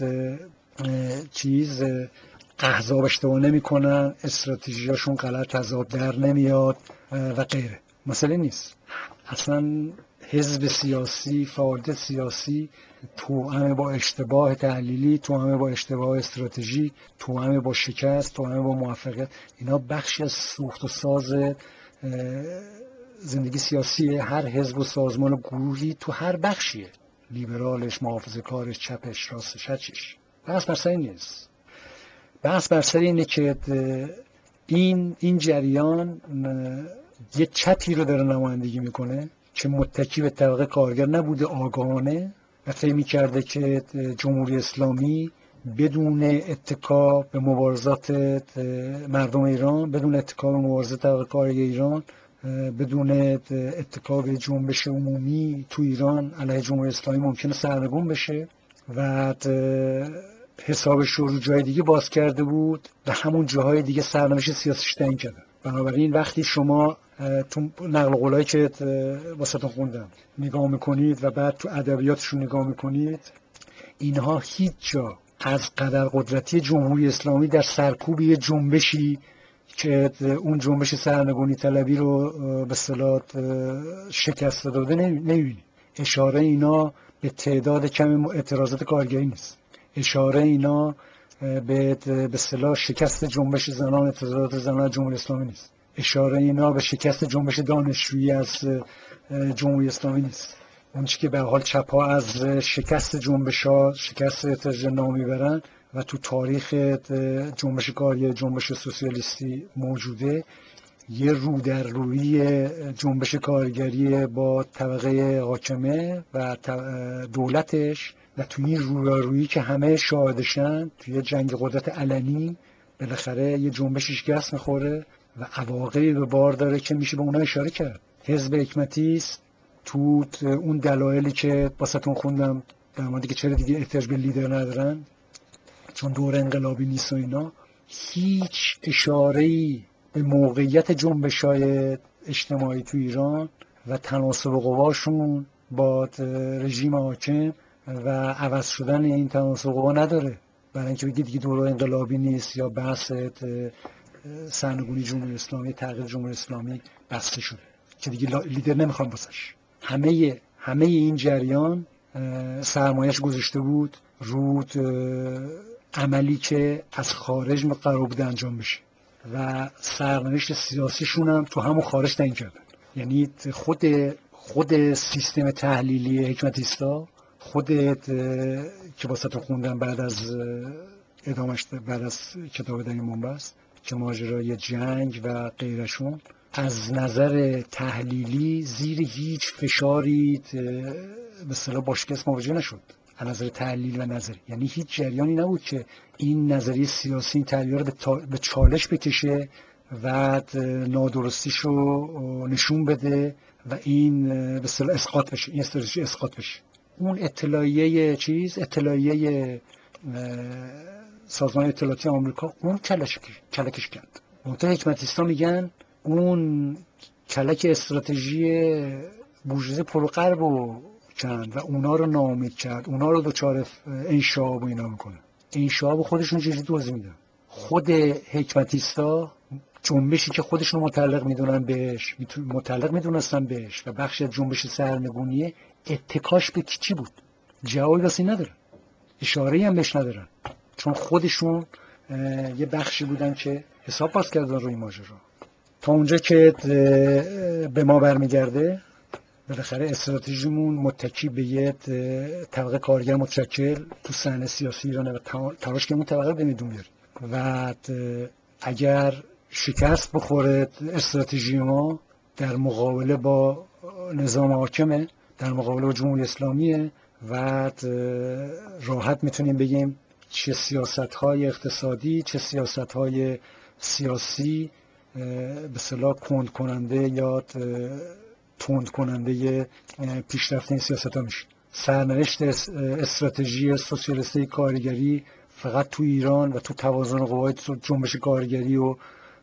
چیز احزاب اشتباه نمیکنن، استراتژیاشون غلط از آب در نمیاد و غیره. مسئله نیست. اصلا حزب سیاسی، فعالیت سیاسی توأم با اشتباه تحلیلی، توأم با اشتباه استراتژی، توأم با شکست، توأم با موفقیت، اینا بخشی از سوخت و ساز زندگی سیاسی هر حزب و سازمان و گروهی تو هر بخشیه، لیبرالش، محافظه‌کارش، چپش، راستش، هر چیش. بس مسئله نیست. بحث بر سر اینه که این این جریان یه چپی رو داره نمایندگی میکنه که متکی به طبقه کارگر نبوده آگاهانه و فکر می‌کرده که جمهوری اسلامی بدون اتکا به مبارزات مردم ایران، بدون اتکا به مبارزات طبقه کارگر ایران، بدون اتکا به جنبش عمومی تو ایران علیه جمهوری اسلامی ممکنه سرنگون بشه و حسابش رو رو جای دیگه باز کرده بود و همون جاهای دیگه سرنوشت سیاسیش تعیین کرده. بنابراین وقتی شما تو نقل قولایی که واسهتون خوندم نگاه میکنید و بعد تو ادبیاتشون نگاه میکنید، اینها هیچ جا از قدر قدرتی جمهوری اسلامی در سرکوب یه جنبشی که اون جنبش سرنگونی طلبی رو به اصطلاح شکست داده نمیبینید. اشاره اینا به تعداد کم اعتراضات کارگری نیست، اشاره اینا به به اصطلاح شکست جنبش زنان، اعتراضات زنان جمهوری اسلامی نیست، اشاره اینا به شکست جنبش دانشجویی از جمهوری اسلامی نیست. اون چیزی که به حال چپ‌ها از شکست جنبش‌ها شکست احتجاج نامی برن و تو تاریخ جنبش کارگر، جنبش سوسیالیستی موجوده، یه رو در روی جنبش کارگری با طبقه حاکمه و دولتش و توی این رویارویی که همه شاهدشن، توی جنگ قدرت علنی بالاخره یه جنبشی شکست میخوره و عواقبی به بار داره که میشه به اونها اشاره کرد. حزب حکمتیست تو اون دلایلی که واسهتون خوندم در مورد که چرا دیگه احتیاج به لیدر ندارن چون دور انقلابی نیست و اینا، هیچ اشاره‌ای به موقعیت جنبش‌های اجتماعی تو ایران و تناسب قواشون با رژیم حاکم و عوض شدن این تناسب قوا نداره. برای اینکه بگید دیگه دوره انقلابی نیست یا بحث سرنگونی جمهوری اسلامی، تغییر جمهوری اسلامی بسته شده که دیگه لیدر نمیخوام واسش. همه همه این جریان سرمایه‌اش گذاشته بود رود عملی که از خارج قرار بود انجام بشه و سرنوشت سیاسیشون هم تو همون خارج تعیین کردن. یعنی خود خود سیستم تحلیلی حکمتیستا، خودت که واسه خوندم بعد از ادامش بعد از کتاب در این منبست که ماجرای جنگ و غیرشون، از نظر تحلیلی زیر هیچ فشاری به اصطلاح باشکست مواجه نشد از نظر تحلیل و نظری. یعنی هیچ جریانی نبود که این نظریه سیاسی این تحلیل رو به, تا... به چالش بکشه و نادرستیشو نشون بده و این به اصطلاح اسقاط بشه، این استراتژی اسقاط بشه. اون اطلاعیه چیز اطلاعیه سازمان اطلاعاتی آمریکا اون کلش کلکش کرد. منتها حکمتیستا میگن اون کلک استراتژی بورژوازی پروغرب رو کند و اونا رو ناامید کرد، اونا رو دوچار انشعاب و اینا میکنه. انشعاب خودشون چجوری توضیح میدن؟ خود حکمتیستا جنبشی که خودشون متعلق میدونن بهش، متعلق میدونستن بهش و بخش از جنبش سرنگونیه، اتکاش به چی بود؟ جوابی واسه ندارن، اشاره‌ای هم بهش ندارن، چون خودشون یه بخشی بودن که حساب باز کردن روی ماجرا. تا اونجا که به ما برمیگرده بالاخره استراتژیمون متکی به یه طبقه کارگر متشکل تو صحنه سیاسی ایرانه و تلاش که اون طبقه به میدون بیاره و اگر شکست بخوره استراتژی ما در مقابله با نظام حاکمه، در مقابله با جمهوری اسلامیه و راحت میتونیم بگیم چه سیاست‌های اقتصادی چه سیاست‌های سیاسی به اصطلاح کند کننده یا تند کننده پیشرفت این سیاست‌ها میشه. سرنوشت استراتژی سوسیالیستی کارگری فقط تو ایران و تو توازن قوای جنبش کارگری و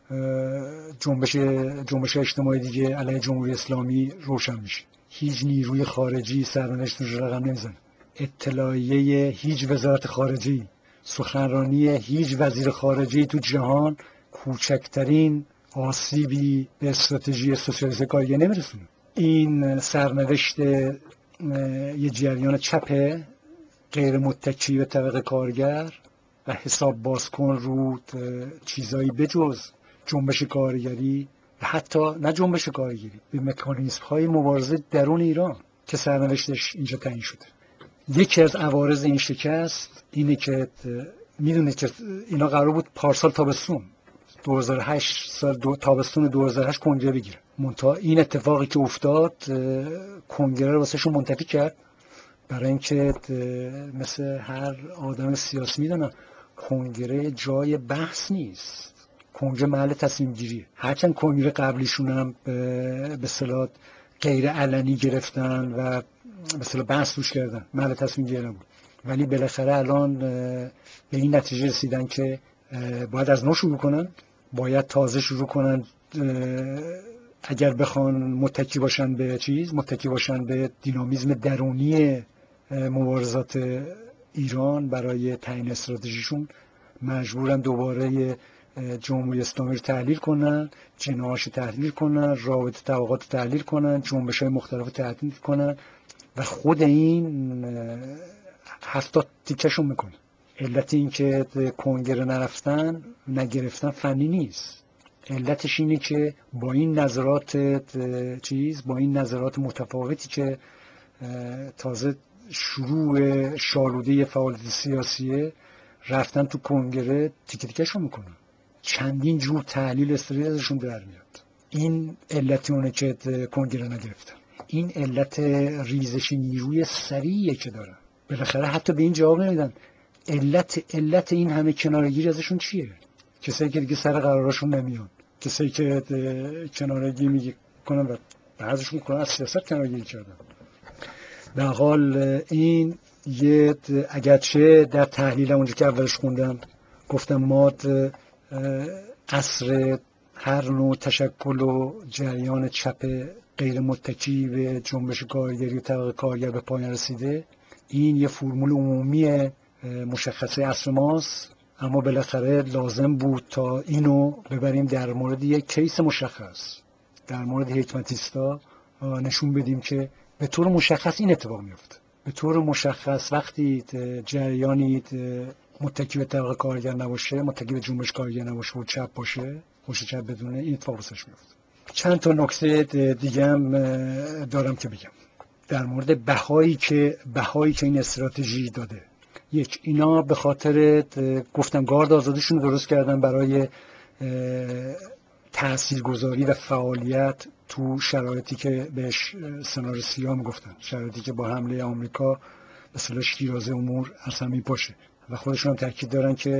جنبش جنبش اجتماعی دیگه علیه جمهوری اسلامی روشن میشه. هیچ نیروی خارجی سرنوشتش رو رقم نمیزنه. اطلاعیه هیچ وزارت خارجی، سخنرانی هیچ وزیر خارجی تو جهان کوچکترین آسیبی به استراتژی سوسیالیستی کارگری نمیرسونه. این سرنوشت یه جریان چپ غیر متکی به طبقه کارگر و حساب باز کن رو چیزایی بجز جنبش کارگری و حتی نه جنبش کارگری به مکانیزم های مبارزه درون ایران که سرنوشتش اینجا تعیین شده. یکی از عوارض این شکست اینه که میدونه که اینا قرار بود پارسال تابستون دو هزار و هشت سال دو تابستون دو هزار و هشت کنگره بگیره، منتها این اتفاقی که افتاد کنگره رو واسهشون منتفی کرد، برای اینکه مثل هر آدم سیاسی میدونم کنگره جای بحث نیست، کنگره محل تصمیم گیریه. هرچند کنگره قبلیشون هم به اصطلاح غیر علنی گرفتن و به اصطلاح بحث روش کردن، محل تصمیم گیری نبود، ولی بالاخره الان به این نتیجه رسیدن که باید از نو شروع کنن، باید تازه شروع کنن، اگر بخوان متکی باشن به چیز، متکی باشن به دینامیزم درونی مبارزات ایران برای تعیین استراتژیشون، مجبورن دوباره جمهوری اسلامی رو تحلیل کنن، جناحاش رو تحلیل کنن، رابطه طبقات رو تحلیل کنن، جنبش‌های مختلف رو تحلیل کنن و خود این هفتاد تیکشون میکنه. علت این که کنگره نرفتن نگرفتن فنی نیست، علتش اینه که با این نظرات چیز با این نظرات متفاوتی که تازه شروع شالوده فعالیت سیاسیه رفتن تو کنگره تیکه تیکشون میکنن، چندین جور تحلیل استراتژی ازشون در میاد. این علت اونه که کنگره نگرفتن، این علت ریزش نیروی سریعه که دارن. بالاخره حتی به این جواب نمیدن علت علت این همه کنارگیری ازشون چیه؟ کسایی که دیگه سر قراراشون نمیان، کسایی که کنارگیری میکنن و بعضیشون میکنن از سیاست کنارگیری کردن. در حال این یه اگرچه در تحلیل اونجا که اولش خوندم گفتم ما عصر هر نوع تشکل و جریان چپ غیر متکی به جنبش کارگری و طبقه کارگر به پایان رسیده، این یه فرمول عمومی مشخصه عصر ماست، اما بالاخره لازم بود تا اینو ببریم در مورد یک کیس مشخص، در مورد حکمتیستا نشون بدیم که به طور مشخص این اتفاق میفته. به طور مشخص وقتی جریانی متکی به طبقه کارگر نباشه، متکی به جنبش کارگر نباشه و چپ باشه، خوش چپ بدونه، این اتفاق واسش میفته. چند تا نکته دیگه هم دارم که بگم در مورد بهایی که بهایی که این استراتژی داده. یک، اینا به خاطر گفتم گارد آزادیشون درست کردن برای تاثیرگذاری و فعالیت تو شرایطی که بهش سناریو سیاه میگفتن، شرایطی که با حمله آمریکا به اصطلاح شیرازه امور اصلا میپاشه و خودشون هم تاکید دارن که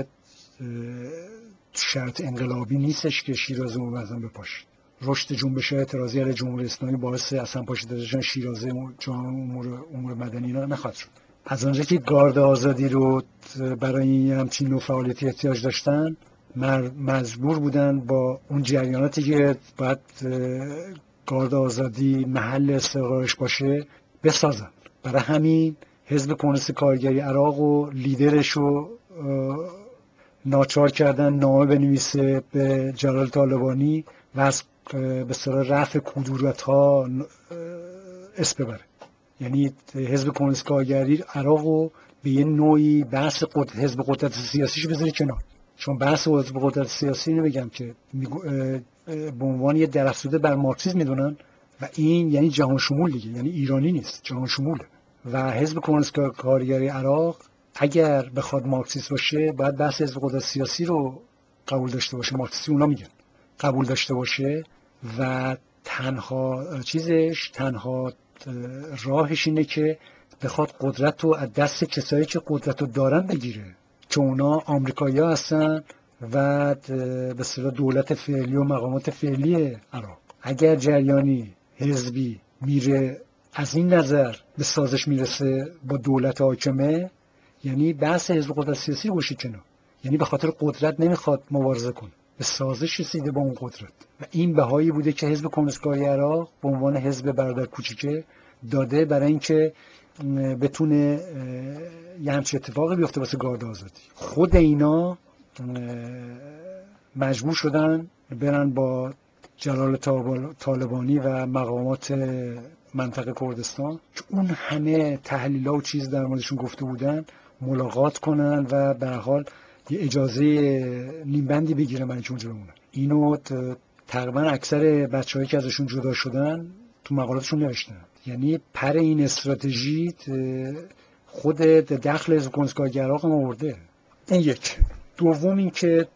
شرط انقلابی نیستش که شیرازه امور اصلا بپاشه. رشد جنبش اعتراضی علیه جمهوری اسلامی باعث اصلا پاشیدن شیرازه امور امور مدنی اینا نخواهد شد. از اونجا که گارد آزادی رو برای همچین نوع فعالیتی احتیاج داشتن، مجبور بودن با اون جریاناتی که باید گارد آزادی محل استقرارش باشه بسازن. برای همین حزب کمونیست کارگری عراق و لیدرش رو ناچار کردن نامه بنویسه به جلال طالبانی و از به اصطلاح رفع کدورت‌ها اسم ببره. یعنی حزب کمونیست کارگری عراق رو به یه نوعی بحث قدرت حزب قدرت سیاسیش بذاره کنار، چون بحث حزب قدرت سیاسی نمیگم که به عنوان یه درافزوده بر مارکسیسم میدونن و این یعنی جهان شمول دیگه، یعنی ایرانی نیست، جهان شموله. و حزب کمونیست کارگری عراق اگر بخواد مارکسیست باشه باید بحث حزب قدرت سیاسی رو قبول داشته باشه، مارکسیستی اونا میگن قبول داشته باشه و تنها چیزش تنها راهش اینه که بخواد قدرت رو از دست کسایی که قدرت رو دارن بگیره که اونا آمریکایی‌ها هستن و به اصطلاح دولت فعلی و مقامات فعلی عراق. اگر جریانی حزبی میره از این نظر به سازش میرسه با دولت حاکمه، یعنی بحث حزب قدرت سیاسی باشه کنار، یعنی به خاطر قدرت نمیخواد مبارزه کنه، به سازش رسیده با اون قدرت. و این بهایی بوده که حزب کمونیست کارگری عراق به عنوان حزب برادر کوچیکه داده برای اینکه بتونه یه همچین اتفاقی بیفته واسه گارد آزادی. خود اینا مجبور شدن برن با جلال طالبانی و مقامات منطقه کردستان که اون همه تحلیل‌ها و چیز در موردشون گفته بودن ملاقات کنن و به هر حال یه اجازه نیمبندی بگیرن برای اونجا بمونن. اینو تقریبا اکثر بچه‌هایی که ازشون جدا شدن تو مقالاتشون نوشتن. یعنی پر این استراتژی خود دخل حزب کمونیست کارگری عراق هم آورده. این یک. دوم این که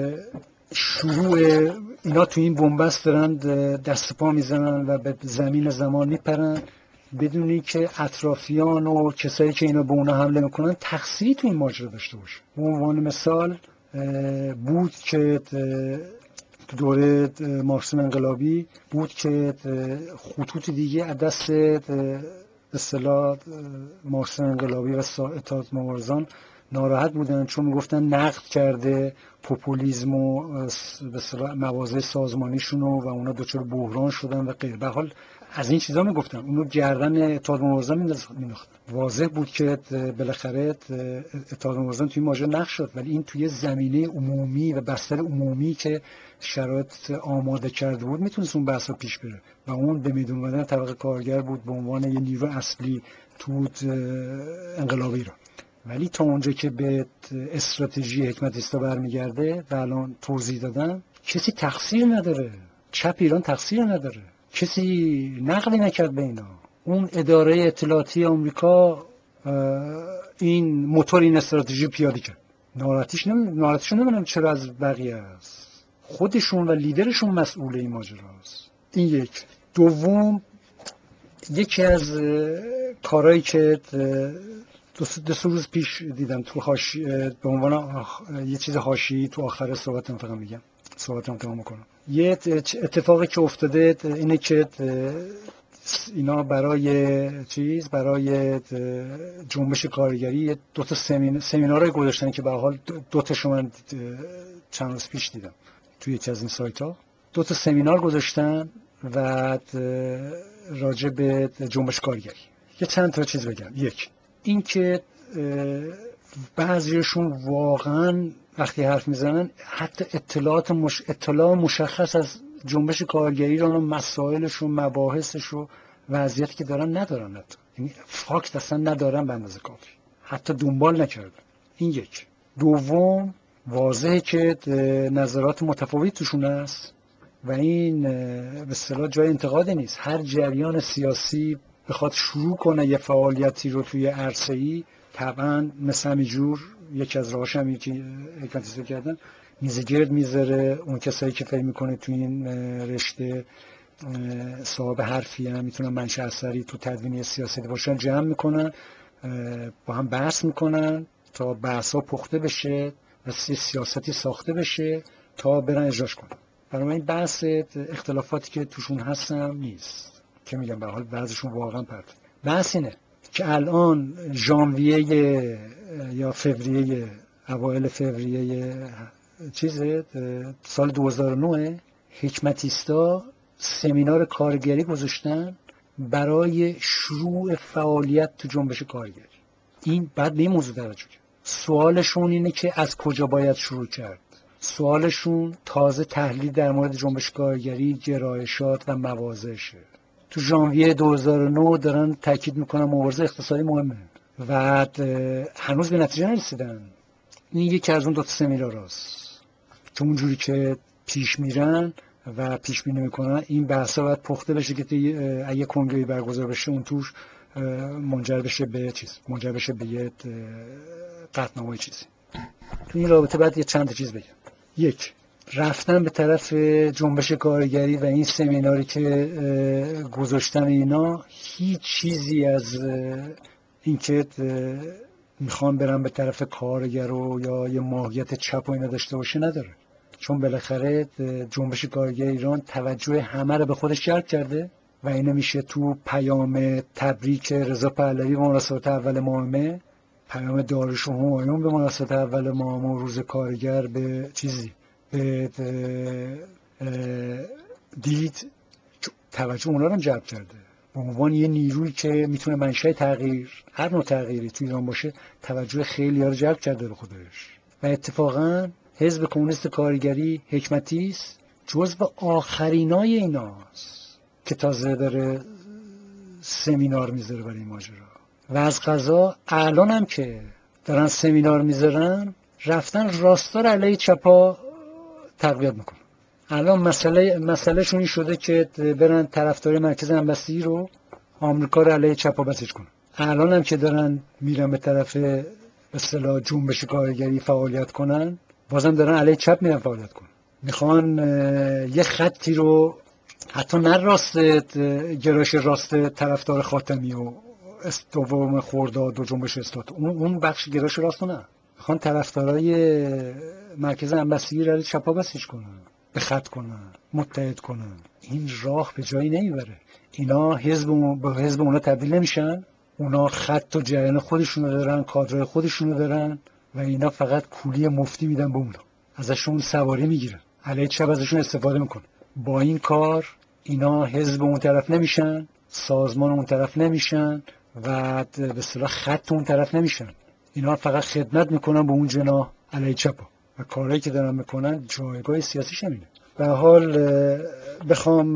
شروع اینا تو این بنبست دارن دست پا میزنن و به زمین زمان میپرن بدون اینکه اطرافیان و کسایی که اینا به اونا حمله میکنن تقصیری تو این ماجرا داشته باشه. به عنوان مثال بود که تو دوره مارکسیسم انقلابی بود که خطوط دیگه از دست به اصطلاح مارکسیسم انقلابی و اتحاد مبارزان ناراحت بودن، چون میگفتن نقد کرده پوپولیسم و به اصطلاح مواضع سازمانیشون و اونا دچار بحران شدن و غیره. به حال از این چیزا میگفتن، اونو گردن اتحاد مبارزان مینداختن. واضح بود که بالاخره اتحاد مبارزان توی ماجرا نقش شد، ولی این توی زمینه عمومی و بستر عمومی که شرایط آماده کرده بود میتونست اون بحثا پیش بره و اون به میدون اومدن طبقه کارگر بود به عنوان یه نیرو اصلی تو انقلابی رو. ولی تا اونجا که به استراتژی حکمتیستا برمیگرده و الان توضیح دادم، کسی تقصیر نداره، چپ ایران تقصیر نداره، کسی نقلی نکرد به اینا. اون اداره اطلاعاتی آمریکا این موتور این استراتژی پیاده کرد. ناراحتیش نمی ناراحتیشون نمیدونم چرا از بقیه است، خودشون و لیدرشون مسئول این ماجراست. این یک. دوم، یکی از کارهایی که دو سه روز پیش دیدم تو حاشیه به عنوان آخ... یه چیز حاشیه‌ای تو آخر صحبتم فقط میگم صحبتم تمام میکنم. یه اتفاقی که افتاده اینه که اینا برای چیز برای جنبش کارگری دو تا سمین... سمینارای گذاشتن که به حال دو تاشو من چند روز پیش دیدم توی یکی از این سایت‌ها. دو تا سمینار گذاشتن و راجع به جنبش کارگری. یه چند تا چیز بگم. یک، این که بعضیشون واقعا وقتی حرف میزنن حتی اطلاعات مش... اطلاع مشخص از جنبش کارگری رو، مسائلش و مباحثش و وضعیتی که دارن ندارن، حتی یعنی فاکت اصلا ندارن به اندازه کافی، حتی دنبال نکردن. این یک. دوم، واضحه که نظرات متفاوتی توشون هست و این به اصطلاح جای انتقادی نیست. هر جریان سیاسی بخواد شروع کنه یه فعالیتی رو توی عرصه‌ای، طبعا مثل همینجور یکی از راهاش همین که حکمتیستا کردن، میز گرد میذاره، اون کسایی که فکر میکنه توی این رشته صاحب حرفی هم میتونن منشأ اثری تو تدوین سیاسی باشن، جمع میکنن، با هم بحث میکنن تا بحثا پخته بشه و سیاستی ساخته بشه تا برن اجراش کنن. برای این بحث اختلافاتی که توشون هستن نیست که میگم به حال بعضیشون واقعا پرت. بحث اینه که الان ژانویه یا فوریه، اوایل فوریه چیزه سال دو هزار و نه، حکمتیستا سمینار کارگری گذاشتن برای شروع فعالیت تو جنبش کارگری. این بعد به این موضوع توجه کرد. سوالشون اینه که از کجا باید شروع کرد. سوالشون تازه تحلیل در مورد جنبش کارگری، گرایشات و مواضعشه. تو ژانویه دو هزار و نه دارن تاکید میکنن مبارزه اقتصادی مهمه و هنوز به نتیجه نرسیدن. این یکی از اون دو تا سمیناراست که اونجوری که پیش میرن و پیش بینی میکنن این بحثا باید پخته بشه که اگه کنگره‌ای برگزار بشه اون توش منجر بشه به چیز منجر بشه به یه قطعنامه چیزی. تو این رابطه باید یه چند تا چیز بگم. یک، رفتن به طرف جنبش کارگری و این سمیناری که گذاشتن اینا هیچ چیزی از اینکه میخوان برن به طرف کارگر و یا یه ماهیت چپ و اینا داشته باشه نداره، چون بالاخره جنبش کارگر ایران توجه همه رو به خودش جلب کرده و اینو میشه تو پیام تبریک رضا پهلوی به مناسبت اول ماه، پیام داریوش و همایون به مناسبت اول ماه و روز کارگر به چیزی به دید توجه اونا رو جلب کرده به عنوان یه نیرویی که میتونه منشأ تغییر، هر نوع تغییری تو ایران باشه، توجه خیلی‌ها رو جلب کرده به خودش. و اتفاقا حزب کمونیست کارگری حکمتیست جزو آخرینای ایناست که تازه داره سمینار میذاره برای این ماجرا. و از قضا الان هم که دارن سمینار میذارن رفتن راستار علیه چپا تقویت میکنن. الان مسئله مسئلهشون این شده که برن طرفدار مرکز همبستگی رو آمریکا رو علیه چپا بسیج کنن. الان هم که دارن میرن به طرف به اصطلاح جنبش کارگری فعالیت کنن، بازم دارن علیه چپ میرن فعالیت کنن. میخوان یه خطی رو حتی نه راست گرایش راست طرفدار خاتمی و دوم خرداد و جنبش اصلاحات، اون اون بخش گرایش راست نه، میخوان طرفدارای مرکز همبستگی رو چپا بسیج کنن، به خط کنن، متحد کنن. این راه به جایی نمیبره. اینا حزب به حزب اونا تبدیل نمیشن، اونا خط و جریان خودشونو دارن، کادرای خودشونو دارن و اینا فقط کولی مفتی میدن به اونا، ازشون سواری میگیرن، علیه چپ ازشون استفاده میکنن. با این کار اینا حزب اون طرف نمیشن، سازمان اون طرف نمیشن و به اصطلاح خط اون طرف نمیشن. اینا فقط خدمت میکنن به اون جناح علیه چپ و کارهایی که دارن میکنن جایگاه سیاسیش همینه. به حال بخوام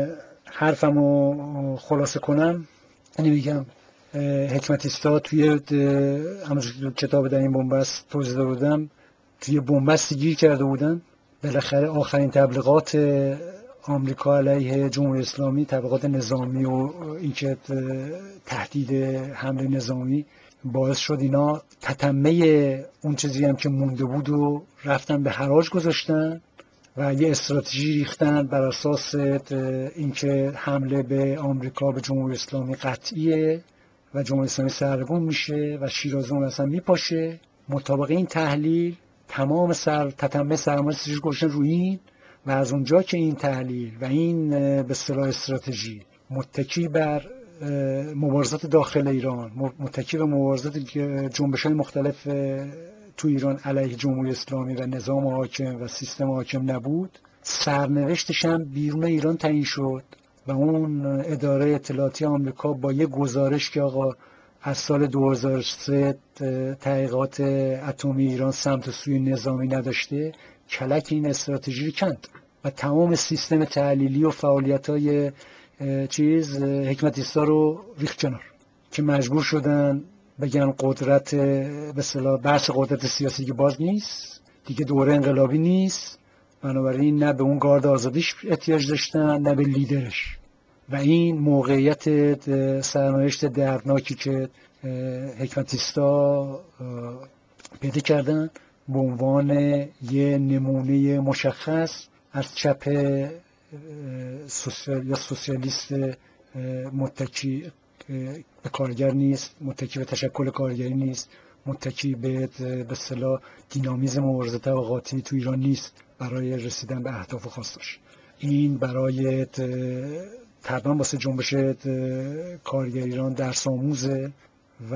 حرفمو خلاصه کنم، یعنی میگم حکمتیستا توی همونجوری که کتاب در این بنبست توضیح داده بودم، توی بنبست گیر کرده بودن. بالاخره آخرین تبلیغات آمریکا علیه جمهوری اسلامی، تبلیغات نظامی و اینکه تهدید حمله نظامی، باعث شد اینا تتمه اون چیزی هم که مونده بود و رفتن به حراج گذاشتن و یه استراتژی ریختن بر اساس اینکه حمله به آمریکا به جمهوری اسلامی قطعیه و جمهوری اسلامی سرنگون میشه و شیراز اون اصلا میپاشه. مطابق این تحلیل تمام سر تتمه سرمایه‌گذاری گذاشتن روی این و از اونجا که این تحلیل و این به اصطلاح استراتژی متکی بر مبارزات داخل ایران، متکی به مبارزات جنبش‌های مختلف تو ایران علیه جمهوری اسلامی و نظام حاکم و سیستم حاکم نبود، سرنوشتش هم بیرون ایران تعیین شد و اون اداره اطلاعاتی آمریکا با یه گزارش که آقا از سال دو هزار و سه تحقیقات اتمی ایران سمت سوی نظامی نداشته، کلک این استراتژی رو کند و تمام سیستم تحلیلی و فعالیت‌های چیز حکمتیستا رو ریخت کنار که مجبور شدن بگن قدرت به اصطلاح بحث قدرت سیاسی که باز نیست دیگه، دوره انقلابی نیست، بنابراین نه به اون گارد آزادیش احتیاج داشتن نه به لیدرش. و این موقعیت سرنوشت دردناکی که حکمتیستا پیدا کردن به عنوان یه نمونه مشخص از چپ سوسیال یا سوسیالیست متکی به کارگر نیست، متکی به تشکل کارگری نیست، متکی به به اصطلاح دینامیزم مبارزه طبقاتی تو ایران نیست برای رسیدن به اهداف خاصش. این برای تقریبا واسه جنبش کارگر ایران درس آموزه و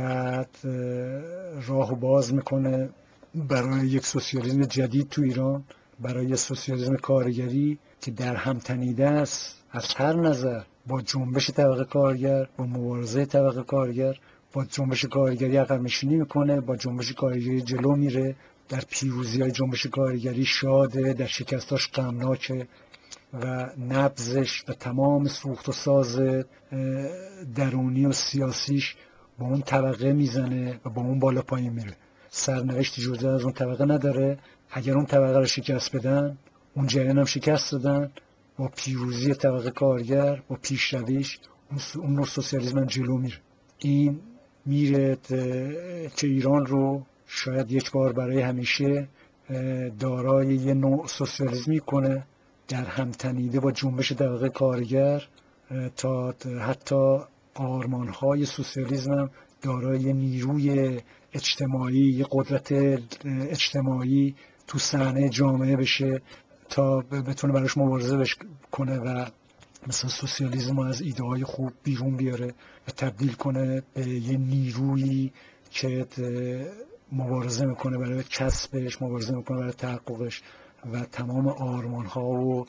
راهو باز میکنه برای یک سوسیالیسم جدید تو ایران، برای سوسیالیسم کارگری که در هم تنیده است از هر نظر با جنبش طبقه کارگر، با مبارزه طبقه کارگر. با جنبش کارگری عقب نشینی میکنه، با جنبش کارگری جلو میره، در پیروزی‌های جنبش کارگری شاده، در شکستاش غمناکه و نبضش و تمام سوخت و ساز درونی و سیاسیش با اون طبقه میزنه و با اون بالا پایین میره. سرنوشت جدا از اون طبقه نداره. اگر اون طبقه رو شکست بدن، اون جریان هم شکست دادن، با پیروزی طبقه کارگر، با پیشرویش اون نوع سوسیالیسم هم جلو میره. این میره که ایران رو شاید یک بار برای همیشه دارای یه نوع سوسیالیسمی کنه در هم تنیده با جنبش طبقه کارگر، تا حتی آرمان‌های سوسیالیسم هم دارای نیروی اجتماعی، یه قدرت اجتماعی تو صحنه جامعه بشه تا بتونه براش مبارزه کنه و مثلا سوسیالیسم از ایده های خوب بیرون بیاره و تبدیل کنه به یه نیرویی که مبارزه میکنه برای کسبش، مبارزه میکنه برای تحققش و تمام آرمان ها و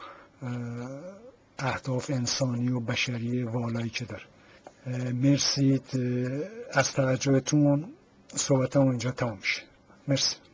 اهداف انسانی و بشری والایی که داره. مرسی از توجهتون. صحبتم اینجا تمام میشه. مرسی.